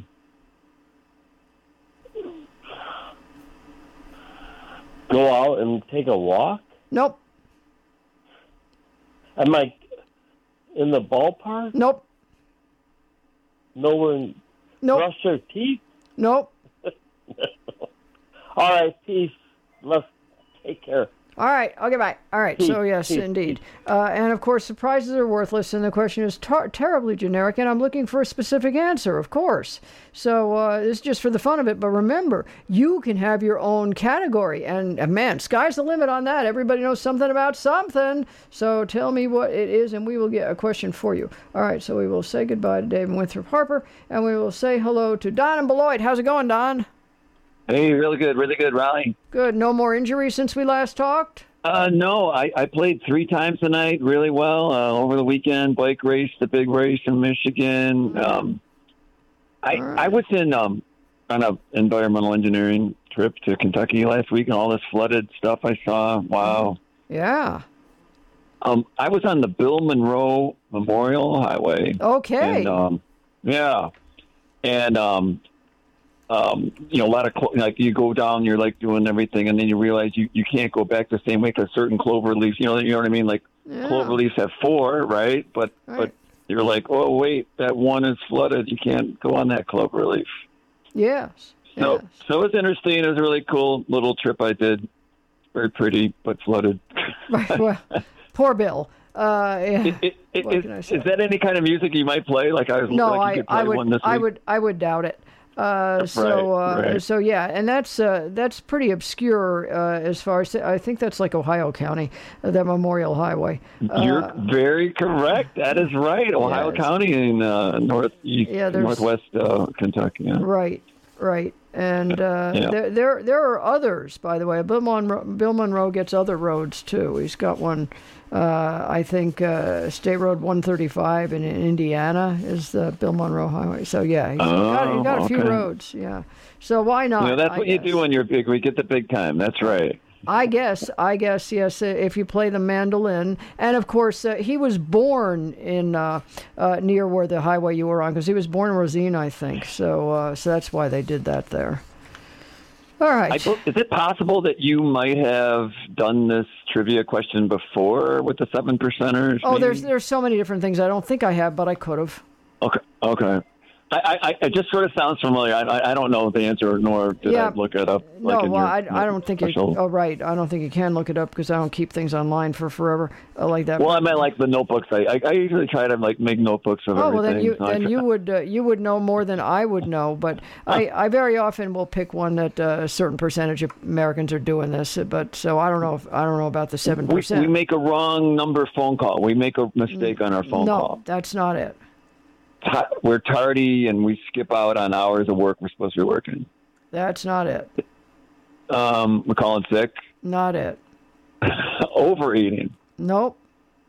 go out and take a walk? Nope, Am I in the ballpark? nope, Nowhere in... Nope. Brush their teeth? nope. All right, peace. Let's take care. All right, okay, bye. All right, so yes, Peace. indeed. Uh, and of course, surprises are worthless, and the question is tar- terribly generic, and I'm looking for a specific answer, of course. So uh, this is just for the fun of it, but remember, you can have your own category, and, and man, sky's the limit on that. Everybody knows something about something, so tell me what it is, and we will get a question for you. All right, so we will say goodbye to Dave and Winthrop Harper, and we will say hello to Don and Beloit. How's it going, Don? Hey, really good, really good, Raleigh. Good. No more injuries since we last talked? Uh, no, I, I played three times tonight really well uh, over the weekend. Bike race, the big race in Michigan. Um, I I was in um, on a environmental engineering trip to Kentucky last week, and all this flooded stuff I saw. Wow. Yeah. Um, I was on the Bill Monroe Memorial Highway. Okay. And, um, yeah. And um, Um, you know, a lot of, clo- like, you go down, you're, like, doing everything, and then you realize you, you can't go back the same way because certain clover leaves, you know, you know what I mean? Like, Yeah. clover leaves have four, right? But, Right. but you're like, oh, wait, that one is flooded. You can't go on that clover leaf. Yes. So, so it was interesting. It was a really cool little trip I did. Very pretty, but flooded. Right, well, poor Bill. Uh, yeah. It, it, What is, can I say? is that any kind of music you might play? Like I was No, like you I, could play I one would, this I week? would, I would doubt it. Uh, so, uh, right. so yeah, and that's uh, that's pretty obscure uh, as far as I think that's like Ohio County, uh, that Memorial Highway. You're Uh, very correct. That is right. Ohio Yes. County in uh, north east, Yeah, there's- northwest uh, Kentucky. Yeah. Right, right. And uh, Yeah. there, there there are others, by the way. Bill Monroe, Bill Monroe gets other roads, too. He's got one, uh, I think, uh, State Road one thirty-five in, in Indiana is the Bill Monroe Highway. So, yeah, he's got, he's got a few okay. roads, yeah. So why not? You know, that's I what you guess. do when you're big. We get the big time. That's right. I guess, I guess, yes, uh, if you play the mandolin. And, of course, uh, he was born in uh, uh, near where the highway you were on, because he was born in Rosine, I think. So uh, so that's why they did that there. All right. I, is it possible that you might have done this trivia question before with the seven percenters? Oh, maybe? there's there's so many different things. I don't think I have, but I could have. Okay. Okay. I, I, it just sort of sounds familiar. I, I, I don't know the answer, nor did Yeah. I look it up. No, like in well, your I, I don't think you. special- Oh, right. I don't think you can look it up because I don't keep things online for forever uh, like that. Well, I meant like the notebooks. I, I, I usually try to like make notebooks of Oh everything. well, then you so I then try- you would uh, you would know more than I would know. But I, I very often will pick one that uh, a certain percentage of Americans are doing this. But so I don't know if I don't know about the seven we, we percent. make a wrong number phone call. We make a mistake on our phone No, call. that's not it. Ta- We're tardy and we skip out on hours of work we're supposed to be working. That's not it. Um, we're calling sick. Not it. Overeating. Nope.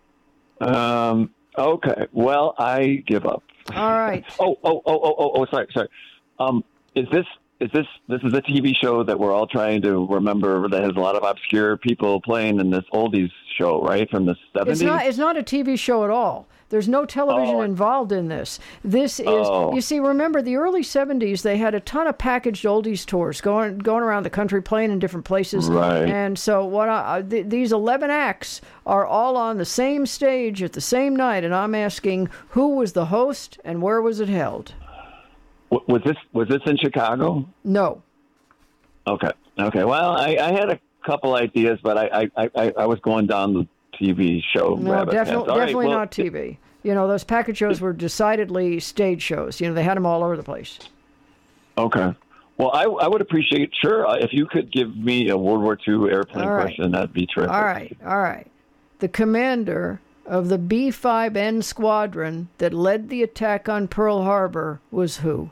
Um, okay. Well, I give up. All right. Oh, oh, oh, oh, oh, oh, sorry, sorry. Um, is this is this this is a T V show that we're all trying to remember that has a lot of obscure people playing in this oldies show, right, from the seventies? It's not. It's not a T V show at all. There's no television Oh. involved in this. This is, Oh. you see, remember the early seventies, they had a ton of packaged oldies tours going going around the country playing in different places. Right. And so what I, th- these eleven acts are all on the same stage at the same night, and I'm asking who was the host and where was it held? W- Was this was this in Chicago? No. Okay. Okay. Well, I, I had a couple ideas, but I, I, I, I was going down the T V show No, rabbit path. definitely, All right, definitely well, not T V. You know, those package shows were decidedly stage shows. You know, they had them all over the place. Okay. Well, I, I would appreciate, sure, uh, if you could give me a World War Two airplane All right. question, that'd be terrific. All right, all right. The commander of the B five N squadron that led the attack on Pearl Harbor was who?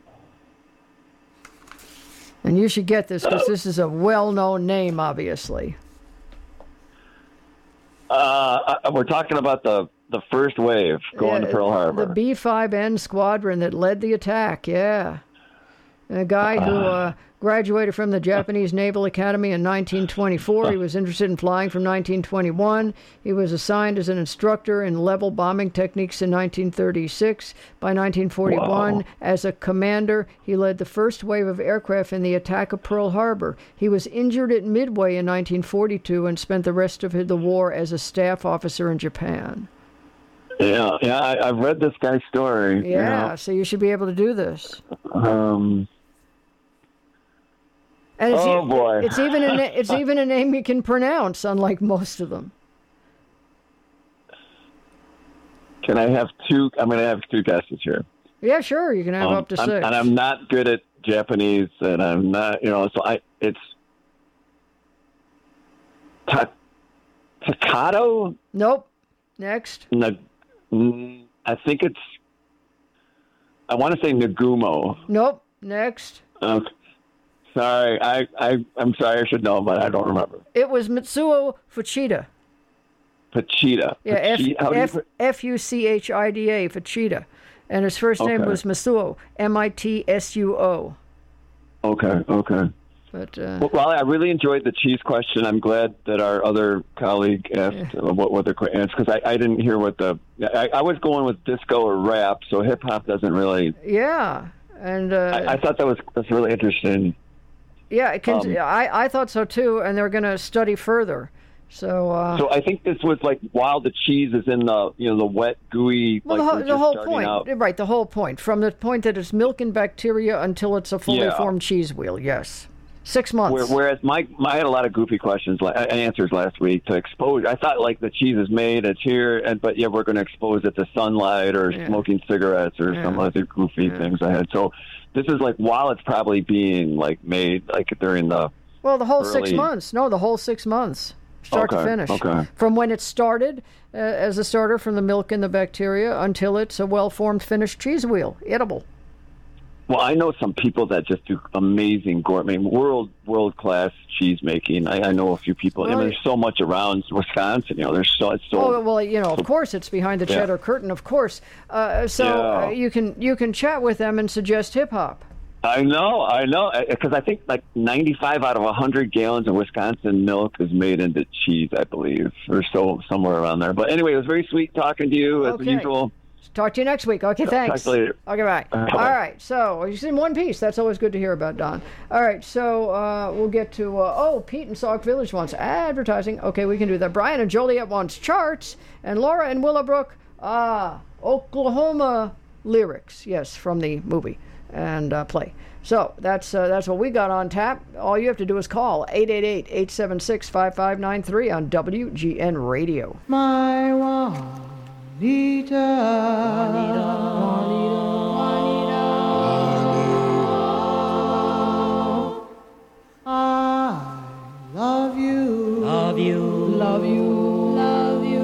And you should get this because this is a well-known name, obviously. Uh, uh, we're talking about the, the first wave going Yeah, to Pearl Harbor. The B five N squadron that led the attack, yeah. A guy who uh, graduated from the Japanese Naval Academy in nineteen twenty-four. He was interested in flying from nineteen twenty-one. He was assigned as an instructor in level bombing techniques in nineteen thirty-six. By nineteen forty-one, Wow. as a commander, he led the first wave of aircraft in the attack of Pearl Harbor. He was injured at Midway in nineteen forty-two and spent the rest of the war as a staff officer in Japan. Yeah, yeah, I, I've read this guy's story. Yeah, so you should be able to do this. You know. Um, And it's Oh, e- boy. It's even a na- it's even a name you can pronounce, unlike most of them. Can I have two? I'm going to have two guesses here. Yeah, sure. You can have Um, up to I'm- six. and I'm not good at Japanese, and I'm not, you know, so I, it's Ta- Takato? Nope. Next. Na- mm, I think it's, I want to say Nagumo. Nope. Next. Okay. Sorry, I, I, I'm sorry, I should know, but I don't remember. It was Mitsuo Fuchida. Pachita. Yeah, F, Pachi- how do you F, put- F U C H I D A, Fuchida. And his first name Okay. was Mitsuo, M I T S U O. Okay, okay. But uh, Well, Raleigh, I really enjoyed the cheese question. I'm glad that our other colleague asked uh, what, what the answer, because I, I didn't hear what the. I, I was going with disco or rap, so hip hop doesn't really. yeah, and uh, I, I thought that was that's really interesting. yeah, it can, um, I I thought so too, and they're going to study further. So. Uh, So I think this was like while the cheese is in the you know the wet gooey. well, like the, whole- we're the just whole starting point, out. right? The whole point, from the point that it's milk and bacteria until it's a fully Yeah. formed cheese wheel. Yes, six months. Where, whereas my, my I had a lot of goofy questions, like answers last week to expose. I thought like the cheese is made, it's here, and but yeah, we're going to expose it to sunlight or Yeah. smoking cigarettes or Yeah. some other goofy things I had. So this is like while it's probably being like made, like during the. Well, the whole six early- months. No, the whole six months, start to Okay, finish. okay. From when it started uh, as a starter from the milk and the bacteria until it's a well-formed finished cheese wheel, edible. Well, I know some people that just do amazing gourmet, world world class cheese making. I, I know a few people. I Well, mean, there's so much around Wisconsin. You know, there's so it's so. oh well, you know, of course, it's behind the Yeah. cheddar curtain, of course. Uh, so Yeah. uh, you can you can chat with them and suggest hip hop. I know, I know, because I think like ninety-five out of one hundred gallons of Wisconsin milk is made into cheese, I believe, or so somewhere around there. But anyway, it was very sweet talking to you as Okay. usual. Talk to you next week. Okay, Talk thanks. to you later. Okay, bye. Uh, All bye. right, so it's in one piece. That's always good to hear about, Don. All right, so uh, we'll get to, uh, oh, Pete in Sauk Village wants advertising. Okay, we can do that. Brian and Joliet wants charts. And Laura in Willowbrook, ah, Oklahoma lyrics. Yes, from the movie and uh, play. So that's uh, that's what we got on tap. All you have to do is call eight eight eight, eight seven six, five five nine three on W G N Radio. My Juanita. Juanita. Juanita. I love you. Love you. Love you. Love you.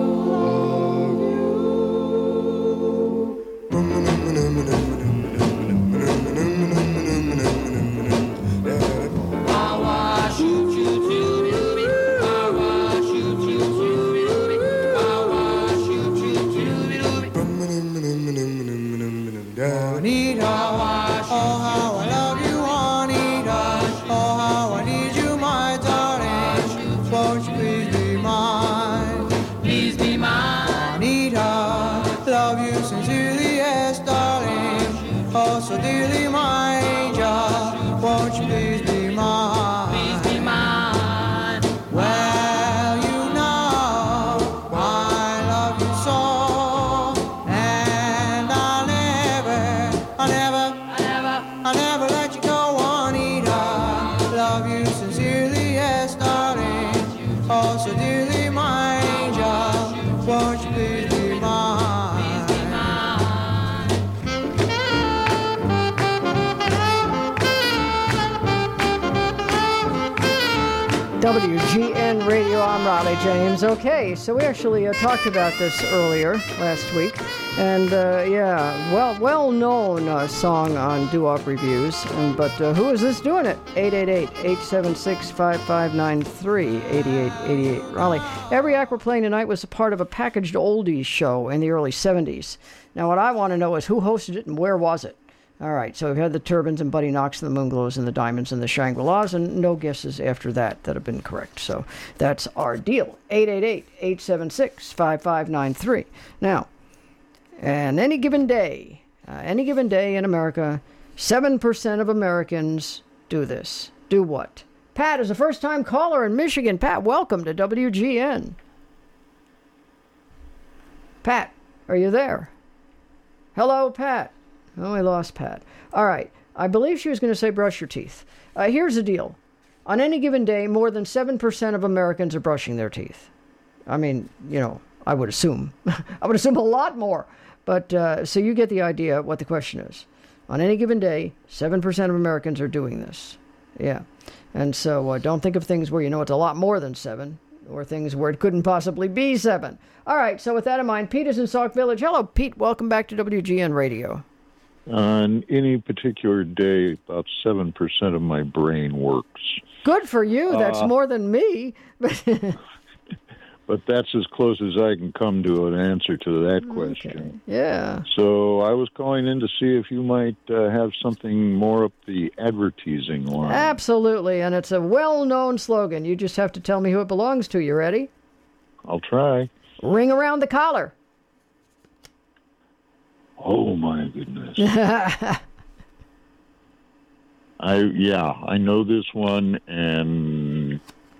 Juanita, oh how I love you, Juanita. Oh how I need you, my darling. Won't you please be mine? Please be mine, Juanita. Love you sincerely, yes, darling. Oh so dearly, my angel. Won't you please be mine? Please be mine. Well, you know I love you so, and I'll never, I'll never, I never, I'll never let you go, Juanita. Love you sincerely, yes, darling. Oh, so dearly, my angel. Won't you please be mine? Please be mine. W G N Radio, I'm Raleigh James. Okay, so we actually uh, talked about this earlier last week, and uh, yeah, well, well-known uh, song on Doo-Wop Reviews, and, but uh, who is this doing it? eight eight eight, eight seven six, five five nine three, eight eight eight eight, Raleigh. Every act we're playing tonight was a part of a packaged oldies show in the early seventies. Now, what I want to know is who hosted it and where was it? All right, so we've had the Turbans and Buddy Knox and the Moonglows and the Diamonds and the Shangri-Las, and no guesses after that that have been correct. So that's our deal. eight eight eight, eight seven six, five five nine three. Now, and any given day, uh, any given day in America, seven percent of Americans do this. Do what? Pat is a first-time caller in Michigan. Pat, welcome to W G N. Pat, are you there? Hello, Pat. Oh, I lost Pat. All right. I believe she was going to say brush your teeth. Uh, here's the deal. on any given day, more than seven percent of Americans are brushing their teeth. I mean, you know, I would assume. I would assume a lot more. But uh, so you get the idea what the question is. On any given day, seven percent of Americans are doing this. Yeah. And so uh, don't think of things where you know it's a lot more than seven, or things where it couldn't possibly be seven. All right, so with that in mind, Pete is in Sauk Village. Hello, Pete. Welcome back to W G N Radio. On any particular day, about seven percent of my brain works. Good for you. That's Uh, more than me. But that's as close as I can come to an answer to that question. Yeah. So I was calling in to see if you might uh, have something more up the advertising line. Absolutely, and it's a well-known slogan. You just have to tell me who it belongs to. You ready? I'll try. Ring around the collar. Oh, my goodness. I yeah, I know this one, and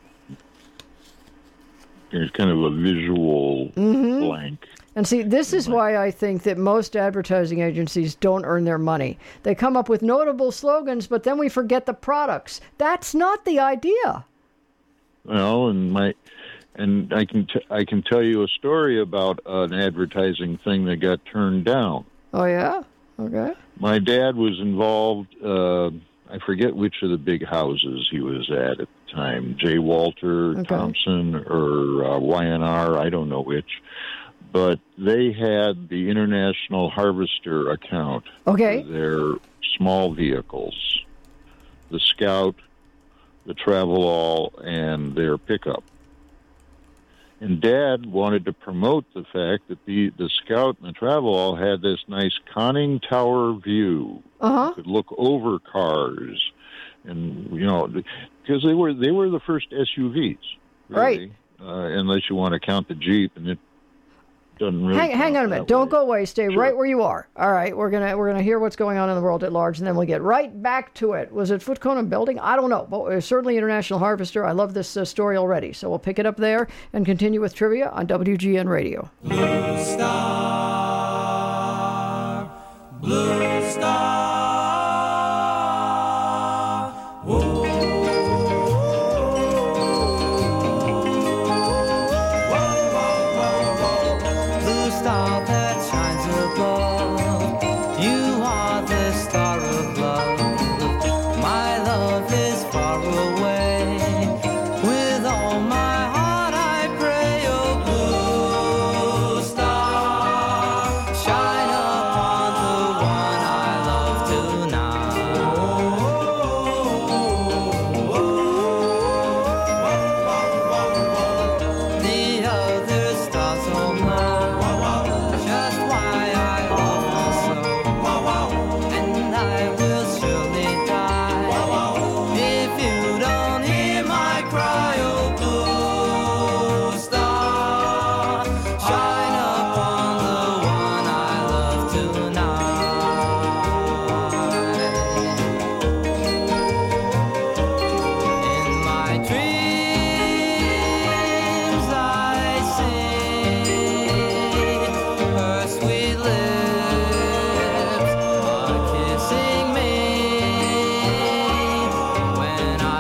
there's kind of a visual Mhm. blank. And see, this is why I think that most advertising agencies don't earn their money. They come up with notable slogans, but then we forget the products. That's not the idea. Well, and my and I can t- I can tell you a story about an advertising thing that got turned down. Oh, yeah? Okay. My dad was involved. Uh, I forget which of the big houses he was at at the time, J. Walter Okay. Thompson or uh, Y N R, I don't know which. But they had the International Harvester account Okay. for their small vehicles, the Scout, the Travelall, and their pickup. And Dad wanted to promote the fact that the, the Scout and the Travelall had this nice conning tower view. Uh-huh. You could look over cars, and you know, because they were they were the first S U Vs, really, Right. uh, unless you want to count the Jeep, and it doesn't really. Hang, hang count on a that minute. Don't way. go away. Stay right where you are. All right, we're gonna we're gonna hear what's going on in the world at large, and then we'll get right back to it. Was it Foot Cone and Building? I don't know, but it was certainly International Harvester. I love this uh, story already, so we'll pick it up there and continue with trivia on W G N Radio. Blue star, blue star. Whoa. Blue star that shines above, you are the star of love. My love is far away. With all my heart I pray, oh blue star, shine upon the one I love tonight. The other stars all know just why I love her so, and I will surely die if you don't hear my cry, oh blue star, shine upon the one I love tonight. In my dreams I see her sweet lips are kissing me when I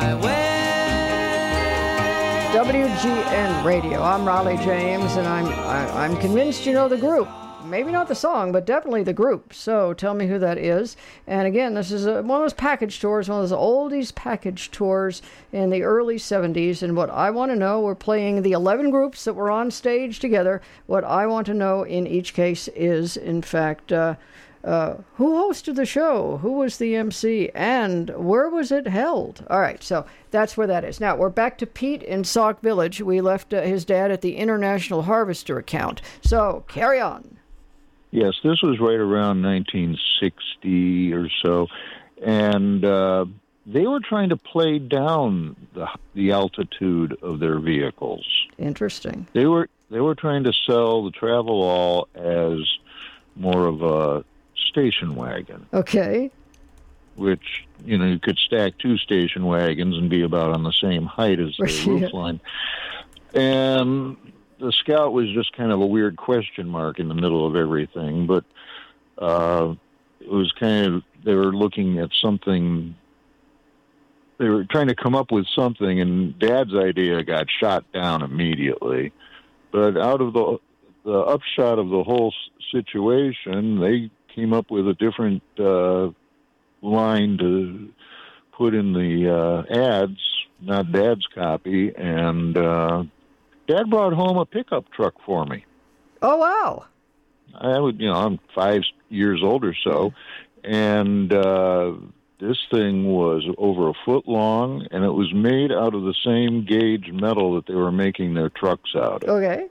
wake. W G N Radio. I'm Raleigh James, and I'm I, I'm convinced you know the group. Maybe not the song, but definitely the group. So tell me who that is. And again, this is a, one of those package tours, one of those oldies package tours in the early seventies. And what I want to know, we're playing the eleven groups that were on stage together. What I want to know in each case is, in fact, uh, uh, who hosted the show, who was the M C, and where was it held? All right, so that's where that is. Now, we're back to Pete in Sauk Village. We left uh, his dad at the International Harvester account. So carry on. Yes, this was right around nineteen sixty or so, and uh, they were trying to play down the the altitude of their vehicles. Interesting. They were they were trying to sell the Travelall as more of a station wagon, Okay. which, you know, you could stack two station wagons and be about on the same height as the Yeah. roof line. And the Scout was just kind of a weird question mark in the middle of everything, but uh, it was kind of, they were looking at something they were trying to come up with something, and Dad's idea got shot down immediately. But out of the the upshot of the whole situation, they came up with a different uh, line to put in the uh, ads, not Dad's copy, and uh, Dad brought home a pickup truck for me. Oh, wow. I would, you know, I'm five years old or so, and uh, this thing was over a foot long, and it was made out of the same gauge metal that they were making their trucks out of. Okay.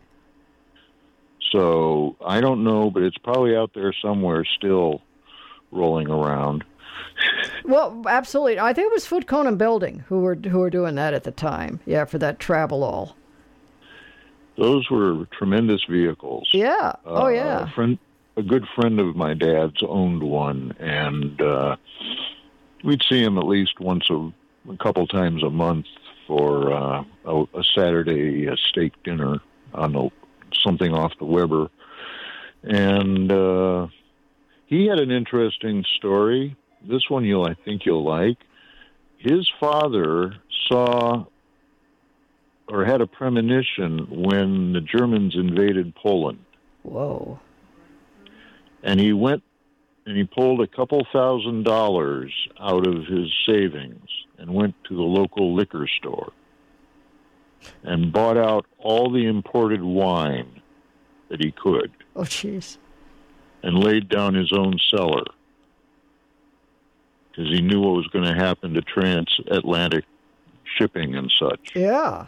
So I don't know, but it's probably out there somewhere still rolling around. Well, absolutely. I think it was Foot Cone and Building who were who were doing that at the time. Yeah, for that Travel All. Those were tremendous vehicles. Yeah. Oh, Uh, yeah. A friend, a good friend of my dad's owned one, and uh, we'd see him at least once a, a couple times a month for uh, a, a Saturday uh, steak dinner on the, something off the Weber. And uh, he had an interesting story. This one you'll, I think you'll like. His father saw or had a premonition when the Germans invaded Poland. Whoa. And he went and he pulled a couple thousand dollars out of his savings and went to the local liquor store and bought out all the imported wine that he could. Oh, jeez. And laid down his own cellar because he knew what was going to happen to transatlantic shipping and such. Yeah.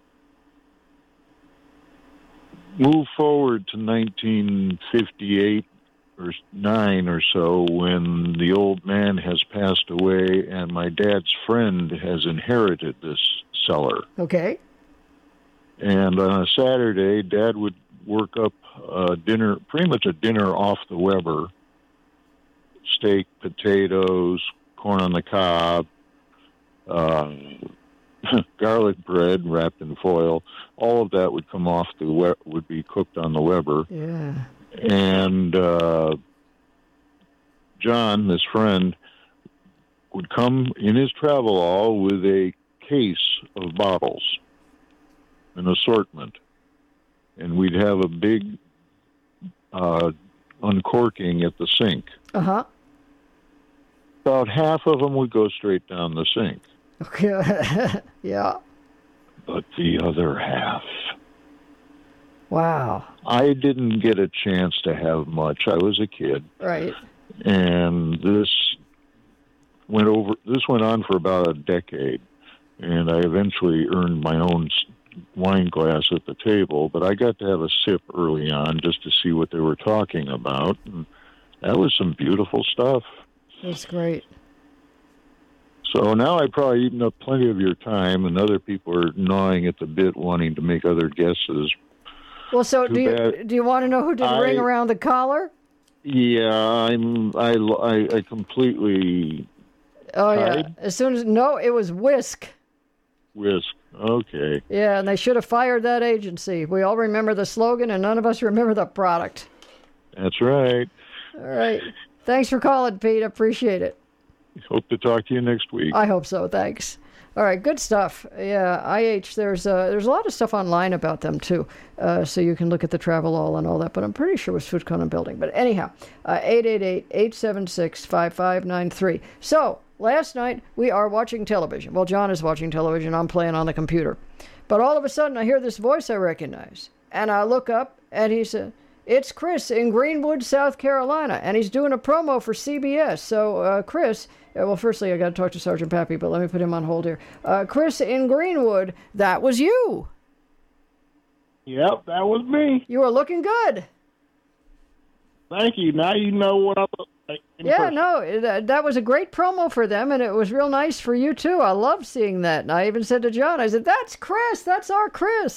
Move forward to nineteen fifty-eight or nine or so, when the old man has passed away and my dad's friend has inherited this cellar. Okay. And on a Saturday, Dad would work up a dinner, pretty much a dinner off the Weber, steak, potatoes, corn on the cob, uh, garlic bread wrapped in foil. All of that would come off the we- would be cooked on the Weber. Yeah. And uh, John, this friend, would come in his travel all with a case of bottles, an assortment, and we'd have a big uh, uncorking at the sink. Uh huh. About half of them would go straight down the sink. Okay. Yeah. But the other half. Wow. I didn't get a chance to have much. I was a kid. Right. And this went over. This went on for about a decade, and I eventually earned my own wine glass at the table. But I got to have a sip early on just to see what they were talking about, and that was some beautiful stuff. That's great. So now I probably eaten up plenty of your time, and other people are gnawing at the bit, wanting to make other guesses. Well, so Too do you bad. do you want to know who did I- Ring Around the Collar? Yeah, I'm. I, I, I completely Oh yeah. Tide? As soon as no, it was Whisk. whisk. Okay. Yeah, and they should have fired that agency. We all remember the slogan, and none of us remember the product. That's right. All right. Thanks for calling, Pete. Appreciate it. Hope to talk to you next week. I hope so. Thanks. All right, good stuff. Yeah, I H. There's uh, there's a lot of stuff online about them too, uh, so you can look at the Travel All and all that. But I'm pretty sure it was Food Cone Building. But anyhow, uh, eight eight eight, eight seven six, five five nine three. So last night we are watching television. Well, John is watching television. I'm playing on the computer. But all of a sudden I hear this voice I recognize, and I look up, and he said, "It's Chris in Greenwood, South Carolina," and he's doing a promo for C B S. So, uh, Chris, uh, well, firstly, I got to talk to Sergeant Pappy, but let me put him on hold here. Uh, Chris in Greenwood, that was you. Yep, that was me. You were looking good. Thank you. Now you know what I look like. in Yeah, person. no, it, uh, that was a great promo for them, and it was real nice for you, too. I loved seeing that. And I even said to John, I said, "That's Chris. That's our Chris."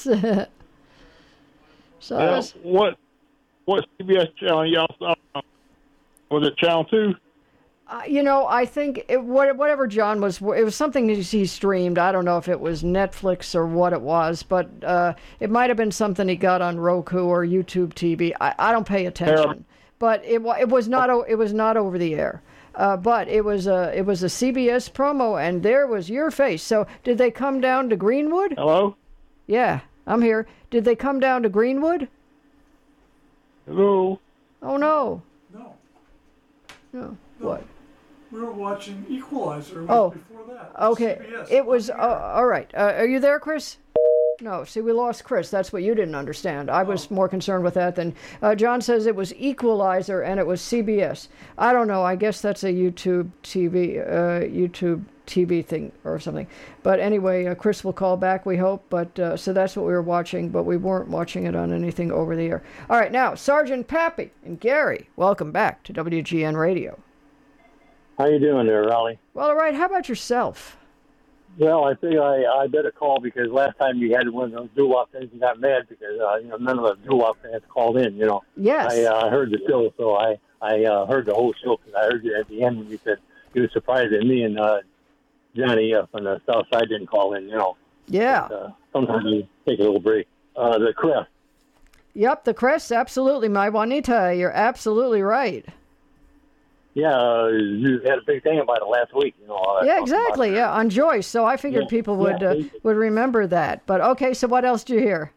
So I Well, was- what what C B S channel y'all saw? Was it Channel Two? Uh, you know, I think it, what- whatever John was, it was something he he streamed. I don't know if it was Netflix or what it was, but uh, it might have been something he got on Roku or YouTube T V. I, I don't pay attention, but it wa- it was not o- it was not over the air. Uh, but it was a it was a C B S promo, and there was your face. So did they come down to Greenwood? Hello? Yeah, I'm here. Did they come down to Greenwood? Hello? Oh, no. No. No. What? We were watching Equalizer Oh, before that. okay. C B S. It was, uh, all right. Uh, are you there, Chris? No. See, we lost Chris. That's what you didn't understand. I was more concerned with that than... Uh, John says it was Equalizer and it was C B S. I don't know. I guess that's a YouTube T V, uh, YouTube T V thing or something. But anyway, uh, Chris will call back, we hope. But uh, so that's what we were watching, but we weren't watching it on anything over the air. All right, now, Sergeant Pappy and Gary, welcome back to W G N Radio. How you doing there, Raleigh? Well, all right. How about yourself? Well, I think I, I better call because last time you had one of those doo-wop things, you got mad because uh, you know none of the doo-wop fans called in. You know. Yes. I uh, heard the show, so I I uh, heard the whole show because I heard you at the end when you said you were surprised that me and uh, Johnny uh, from the South Side didn't call in. You know. Yeah. But, uh, sometimes you take a little break. Uh, the crest. Yep, the crest, absolutely, my Juanita. You're absolutely right. Yeah, uh, you had a big thing about it last week. You know. Uh, Yeah, exactly. Yeah, on Joyce. So I figured Yeah, people would yeah. uh, would remember that. But okay, so what else do you hear?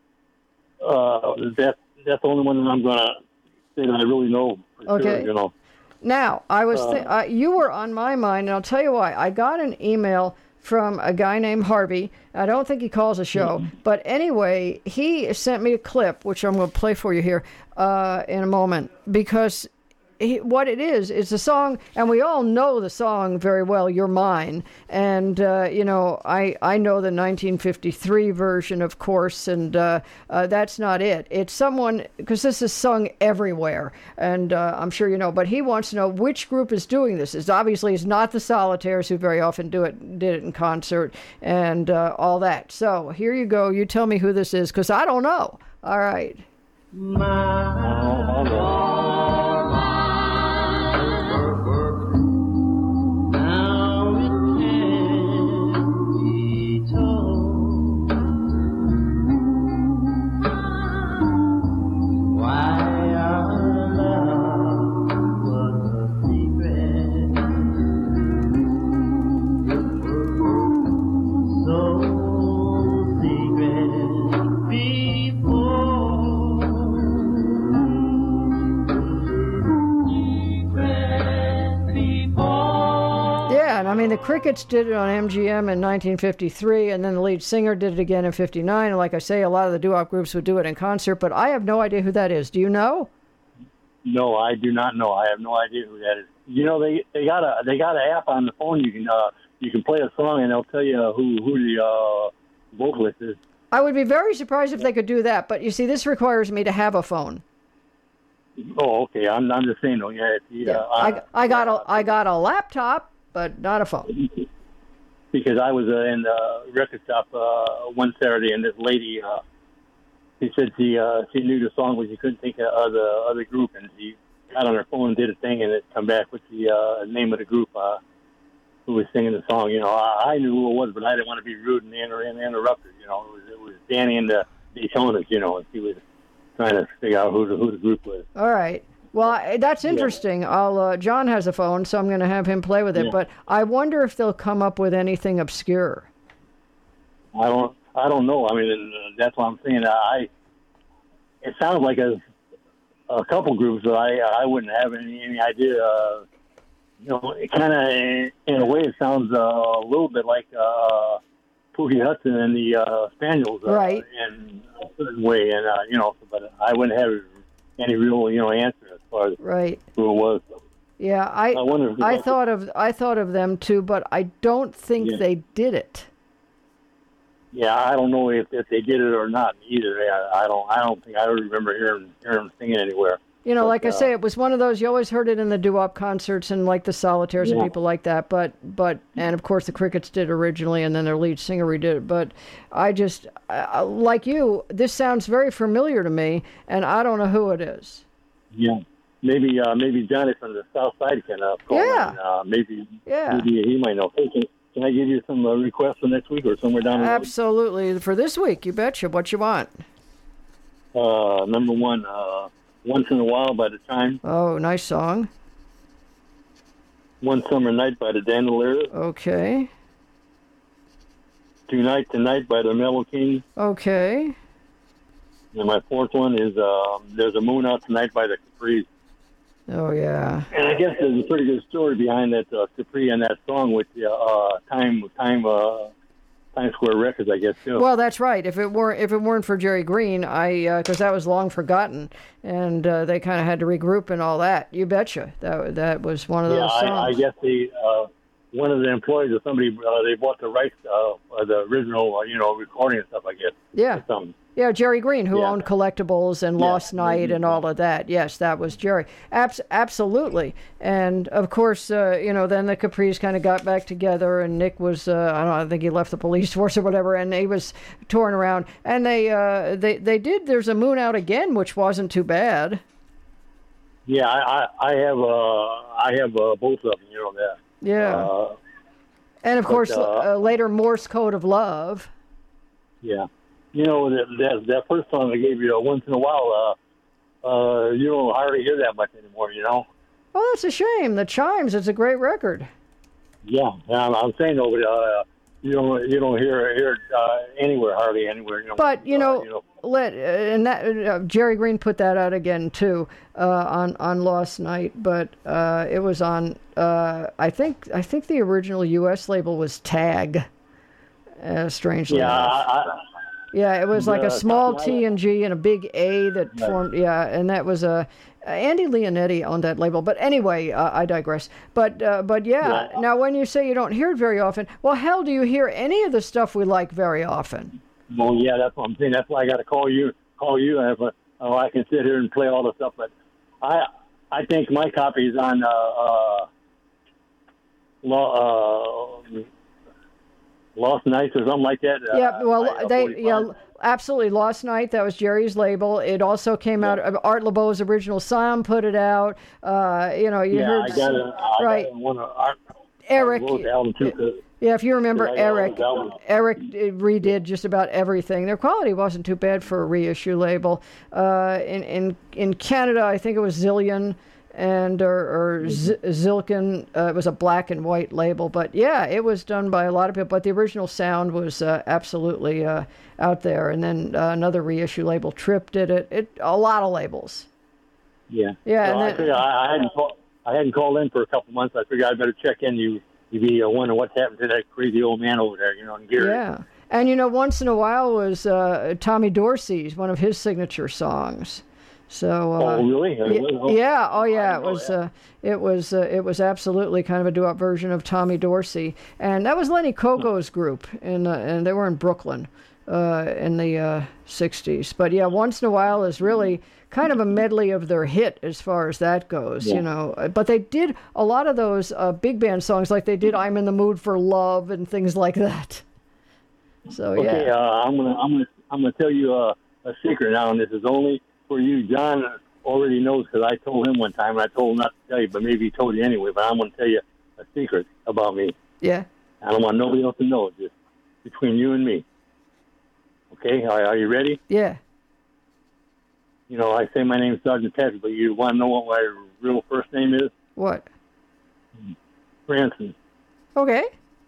Uh, that that's the only one that I'm gonna say that I really know for Okay. sure. You know. Now, I was th- Uh, uh, you were on my mind, and I'll tell you why. I got an email from a guy named Harvey. I don't think he calls a show, but anyway, he sent me a clip, which I'm going to play for you here uh, in a moment, because he, what it is, is a song, and we all know the song very well, You're Mine. And, uh, you know, I, I know the nineteen fifty-three version, of course, and uh, uh, that's not it. It's someone, because this is sung everywhere, and uh, I'm sure you know, but he wants to know which group is doing this. It's obviously it's not the Solitaires, who very often do it, did it in concert, and uh, all that. So here you go. You tell me who this is, because I don't know. All right. I mean, the Crickets did it on M G M in nineteen fifty-three, and then the lead singer did it again in fifty-nine. And like I say, a lot of the doo-wop groups would do it in concert, but I have no idea who that is. Do you know? No, I do not know. I have no idea who that is. You know, they they got a they got an app on the phone. You can uh, you can play a song and they'll tell you who who the uh, vocalist is. I would be very surprised if they could do that, but you see, this requires me to have a phone. Oh, okay. I'm I'm just saying though. Yeah, it's, Yeah, uh, I, I got a I got a laptop, but not a phone. Because I was uh, in the record shop uh, one Saturday, and this lady, uh, she said she uh, she knew the song, but she couldn't think of the other group, and she got on her phone and did a thing, and it come back with the uh, name of the group uh, who was singing the song. You know, I, I knew who it was, but I didn't want to be rude and, inter- and interrupt her. You know, it was, it was Danny and the Daytonas. You know, and she was trying to figure out who the, who the group was. All right. Well, I- that's interesting. I'll uh, John has a phone, so I'm going to have him play with it. Yeah. But I wonder if they'll come up with anything obscure. I don't I don't know. I mean, and, uh, that's what I'm saying. I it sounds like a a couple groups that I I wouldn't have any any idea. Uh, you know, it kind of in a way it sounds uh, a little bit like uh, Pookie Hudson and the uh, Spaniels, uh, Right. in a certain way. And uh, you know, but I wouldn't have any real you know answer as far as Right. who it was. Yeah, I I wonder if I that's- thought of I thought of them too, but I don't think Yeah. they did it. Yeah, I don't know if, if they did it or not either. I, I don't I don't think I remember hearing hearing them singing anywhere. You know, But, like I uh, say, it was one of those you always heard it in the doo-wop concerts and like the Solitaires and Yeah. people like that. But but and of course the Crickets did originally, and then their lead singer redid it. But I just uh, like you, this sounds very familiar to me, and I don't know who it is. Yeah, maybe uh, maybe Johnny from the South Side can uh, call Yeah. in. Uh, maybe Yeah. maybe he might know. Hey, can, can I give you some uh, requests for next week or somewhere down the road? Absolutely, for this week, you betcha. What you want? Uh, number one, uh, Once in a While by The Time. Oh, nice song. One Summer Night by the Dandeliers. Okay. Tonight Tonight by the Mellow Kings. Okay. And my fourth one is uh, There's a Moon Out Tonight by the Capris. Oh, yeah. And I guess there's a pretty good story behind that uh, Capri and that song with uh, uh, Time Time uh, Times Square Records, I guess, too. Well, that's right. If it weren't if it weren't for Jerry Green, I because that was long forgotten, and uh, they kind of had to regroup and all that. You betcha. That that was one of yeah, those songs. I, I guess the uh, one of the employees or somebody uh, they bought the rights uh, of the original, uh, you know, recording and stuff. I guess. Yeah. Or something. Yeah, Jerry Green, who Yeah. owned Collectibles and Yeah, Lost Night and all of that. Yes, that was Jerry. Abs- absolutely. And, of course, uh, you know, then the Capris kind of got back together, and Nick was, uh, I don't know, I think he left the police force or whatever, and he was touring around. And they, uh, they, they did There's a Moon Out Again, which wasn't too bad. Yeah, I, I, I have uh, I have uh, both of them. You know that. Yeah. Uh, and, of but, course, uh, uh, later Morse Code of Love. Yeah. You know, that, that that first song I gave you uh, once in a while, uh, uh, you don't hardly hear that much anymore, you know? Oh, that's a shame. The Chimes, it's a great record. Yeah, I'm, I'm saying though, but, uh, you don't you don't hear hear it uh, anywhere, hardly anywhere. You know? But, you know, uh, you know let uh, and that uh, Jerry Green put that out again, too, uh, on, on Lost Night, but uh, it was on, uh, I think I think the original U S label was Tag, uh, strangely yeah, enough. I, I, Yeah, it was like a Uh, small Top T and G and a big A that Right. formed. Yeah, and that was a uh, Andy Leonetti owned that label. But anyway, uh, I digress. But uh, but yeah, Yeah. now when you say you don't hear it very often, well, hell, do you hear any of the stuff we like very often? well, yeah, that's what I'm saying. That's why I got to call you. Call you. I, have a, oh, I can sit here and play all the stuff, but I I think my copy is on uh, uh, Lo- uh, Lost Nights or something like that. Yeah, uh, well, by, uh, they forty-five. yeah, absolutely. Lost Night, that was Jerry's label. It also came out. uh, Art LeBeau's original Sound put it out. Uh, you know, you yeah, heard I got it. I right. got it on one of our, Eric. Art LeBeau's album too, 'cause- Yeah, if you remember Yeah, I got Eric, his album. Eric uh, redid just about everything. Their quality wasn't too bad for a reissue label. Uh, in in in Canada, I think it was Zillion and or, or Z- Zilkin. Uh, it was a black and white label, but yeah, it was done by a lot of people. But the original Sound was uh, absolutely uh, out there. And then uh, another reissue label, Trip, did it. It a lot of labels. Yeah. Yeah, So and I, then- figured I, I hadn't call, I hadn't called in for a couple months. I figured I better check in. You you'd be uh, wondering what's happened to that crazy old man over there, you know, in Gary. Yeah. And, you know, once in a while was uh, Tommy Dorsey's, one of his signature songs. So, uh, Oh, really? y- yeah, oh yeah, it was uh, it was uh, it was absolutely kind of a doo-wop version of Tommy Dorsey, and that was Lenny Coco's group, in, uh, and they were in Brooklyn uh, in the uh, sixties. But yeah, once in a while is really kind of a medley of their hit as far as that goes, Yeah. you know. Uh, But they did a lot of those uh, big band songs, like they did "I'm in the Mood for Love" and things like that. So Okay, yeah. uh, I'm gonna I'm gonna I'm gonna tell you uh, a secret now, and this is only for you. John already knows because I told him one time, and I told him not to tell you, but maybe he told you anyway. But I'm gonna tell you a secret about me. Yeah. I don't want nobody else to know. Just between you and me. Okay, are, are you ready? Yeah. You know, I say my name's Sergeant Patrick, but you want to know what my real first name is? What? Francis. Okay.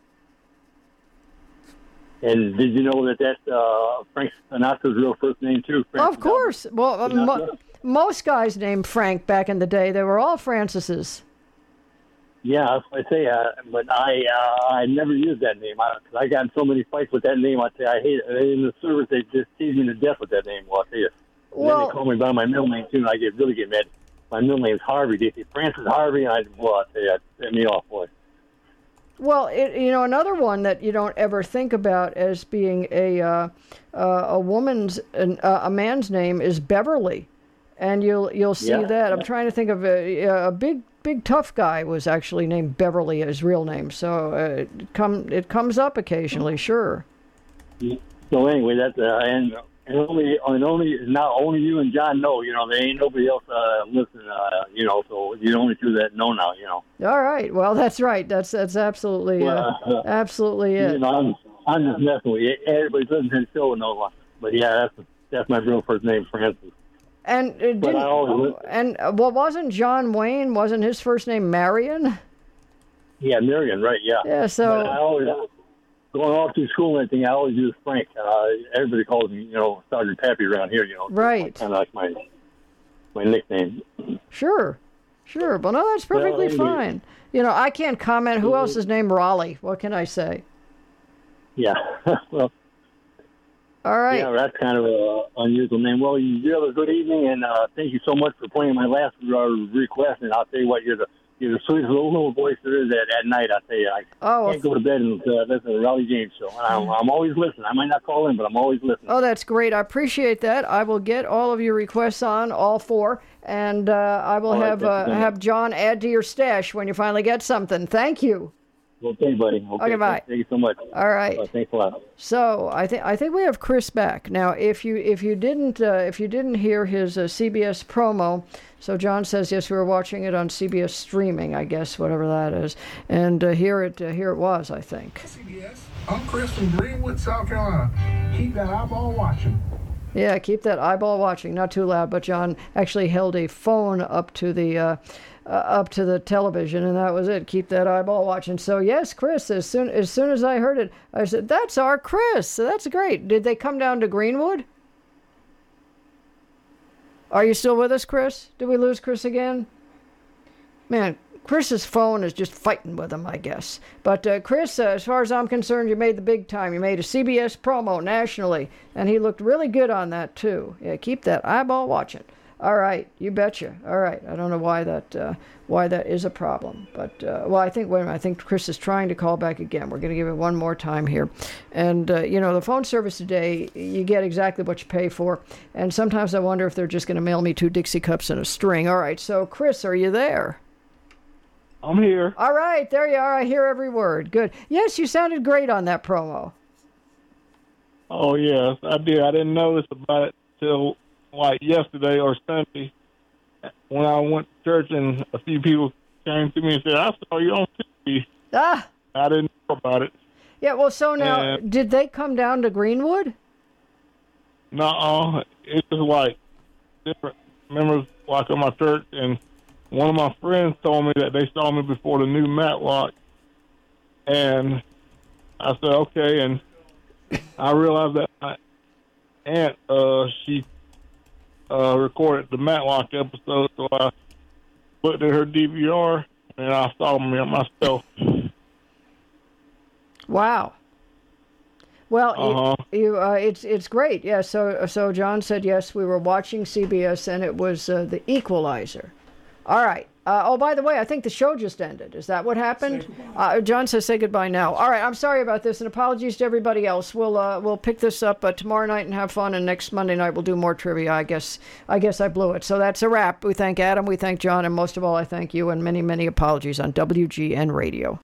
And did you know that that's uh, Frank Sinatra's real first name too? Frank Of course. Well, uh, mo- most guys named Frank back in the day, they were all Francises. Yeah, that's what I say. Uh, but I uh, I never used that name I, cause I got in so many fights with that name. I say I hate it. In the service, they just tease me to death with that name. Well, I tell you. And then Well- they call me by my middle name too, and I get really get mad. My middle name's Harvey. They say Francis Harvey, and I well, I tell you, that set me off, boy. Well, it, you know, another one that you don't ever think about as being a uh, uh, a woman's an, uh, a man's name is Beverly, and you'll you'll see Yeah, that. I'm yeah. trying to think of a, a big big tough guy was actually named Beverly, his real name. So uh, it come it comes up occasionally, sure. So anyway, that's uh, and and only and only now only you and John know. You know, there ain't nobody else uh, listening. Uh, you know, so you're the only two that know now. You know. All right. Well, that's right. That's that's absolutely uh, Well, uh, absolutely it. You know, I'm, I'm just messing with you. Everybody's listening to the show knows. But yeah, that's that's my real first name, Francis. And uh, didn't, But I always and uh, well, wasn't John Wayne? Wasn't his first name Marion? Yeah, Marion, right? Yeah. Yeah. So But I always going all through school and everything. I always use Frank. Uh, everybody calls me, you know, Sergeant Pappy around here. You know, right. Kind of like my my nickname. Sure, sure. But no, that's perfectly Well, fine. You know, I can't comment. Who else is named Raleigh? What can I say? Yeah. Well. All right. Yeah, that's kind of an unusual name. Well, you have a good evening, and uh, thank you so much for playing my last uh, request. And I'll tell you what, you're the you're the sweetest little, little voice there is at, at night. I tell you, I oh, can't go to bed and uh, listen to the Raleigh James show. I'm, I'm always listening. I might not call in, but I'm always listening. Oh, that's great. I appreciate that. I will get all of your requests on, all four, and uh, I will All right, have thank you uh, so much. have John add to your stash when you finally get something. Thank you. Okay, buddy. Okay, Okay, bye. Thank you so much. All right. Uh, thanks a lot. So I think I think we have Chris back now. If you if you didn't uh, if you didn't hear his uh, C B S promo, so John says yes, we were watching it on C B S streaming, I guess, whatever that is, and uh, here it uh, here it was, I think. C B S. I'm Chris from Greenwood, South Carolina. Keep that eyeball watching. Yeah, keep that eyeball watching. Not too loud, but John actually held a phone up to the uh, uh, up to the television, and that was it. Keep that eyeball watching. So yes, Chris. As soon as soon as I heard it, I said, "That's our Chris. So that's great." Did they come down to Greenwood? Are you still with us, Chris? Did we lose Chris again? Man, Chris's phone is just fighting with him, I guess. But uh, Chris, uh, as far as I'm concerned, you made the big time. You made a C B S promo nationally, and he looked really good on that, too. Yeah, keep that eyeball watching. All right, you betcha. All right, I don't know why that uh, why that is a problem, but uh, well, I think wait a minute, I think Chris is trying to call back again. We're going to give it one more time here, and uh, you know the phone service today, you get exactly what you pay for, and sometimes I wonder if they're just going to mail me two Dixie cups and a string. All right, so Chris, are you there? I'm here. All right, there you are. I hear every word. Good. Yes, you sounded great on that promo. Oh, yes, I did. I didn't notice about it till like yesterday or Sunday when I went to church and a few people came to me and said, I saw you on T V. Ah. I didn't know about it. Yeah, well, so now, And- did they come down to Greenwood? No, it's just like different members like of my church, and one of my friends told me that they saw me before the new Matlock, and I said, okay, and I realized that my aunt, uh, she uh, recorded the Matlock episode, so I looked at her D V R, and I saw me myself. Wow. Well, Uh-huh. you, you uh, it's it's great. Yeah. So so John said yes. We were watching C B S, and it was uh, The Equalizer. All right. Uh, oh, by the way, I think the show just ended. Is that what happened? Uh, John says say goodbye now. All right. I'm sorry about this, and apologies to everybody else. We'll uh, we'll pick this up uh, tomorrow night and have fun, and next Monday night we'll do more trivia. I guess I guess I blew it. So that's a wrap. We thank Adam. We thank John, and most of all, I thank you. And many many apologies on W G N Radio.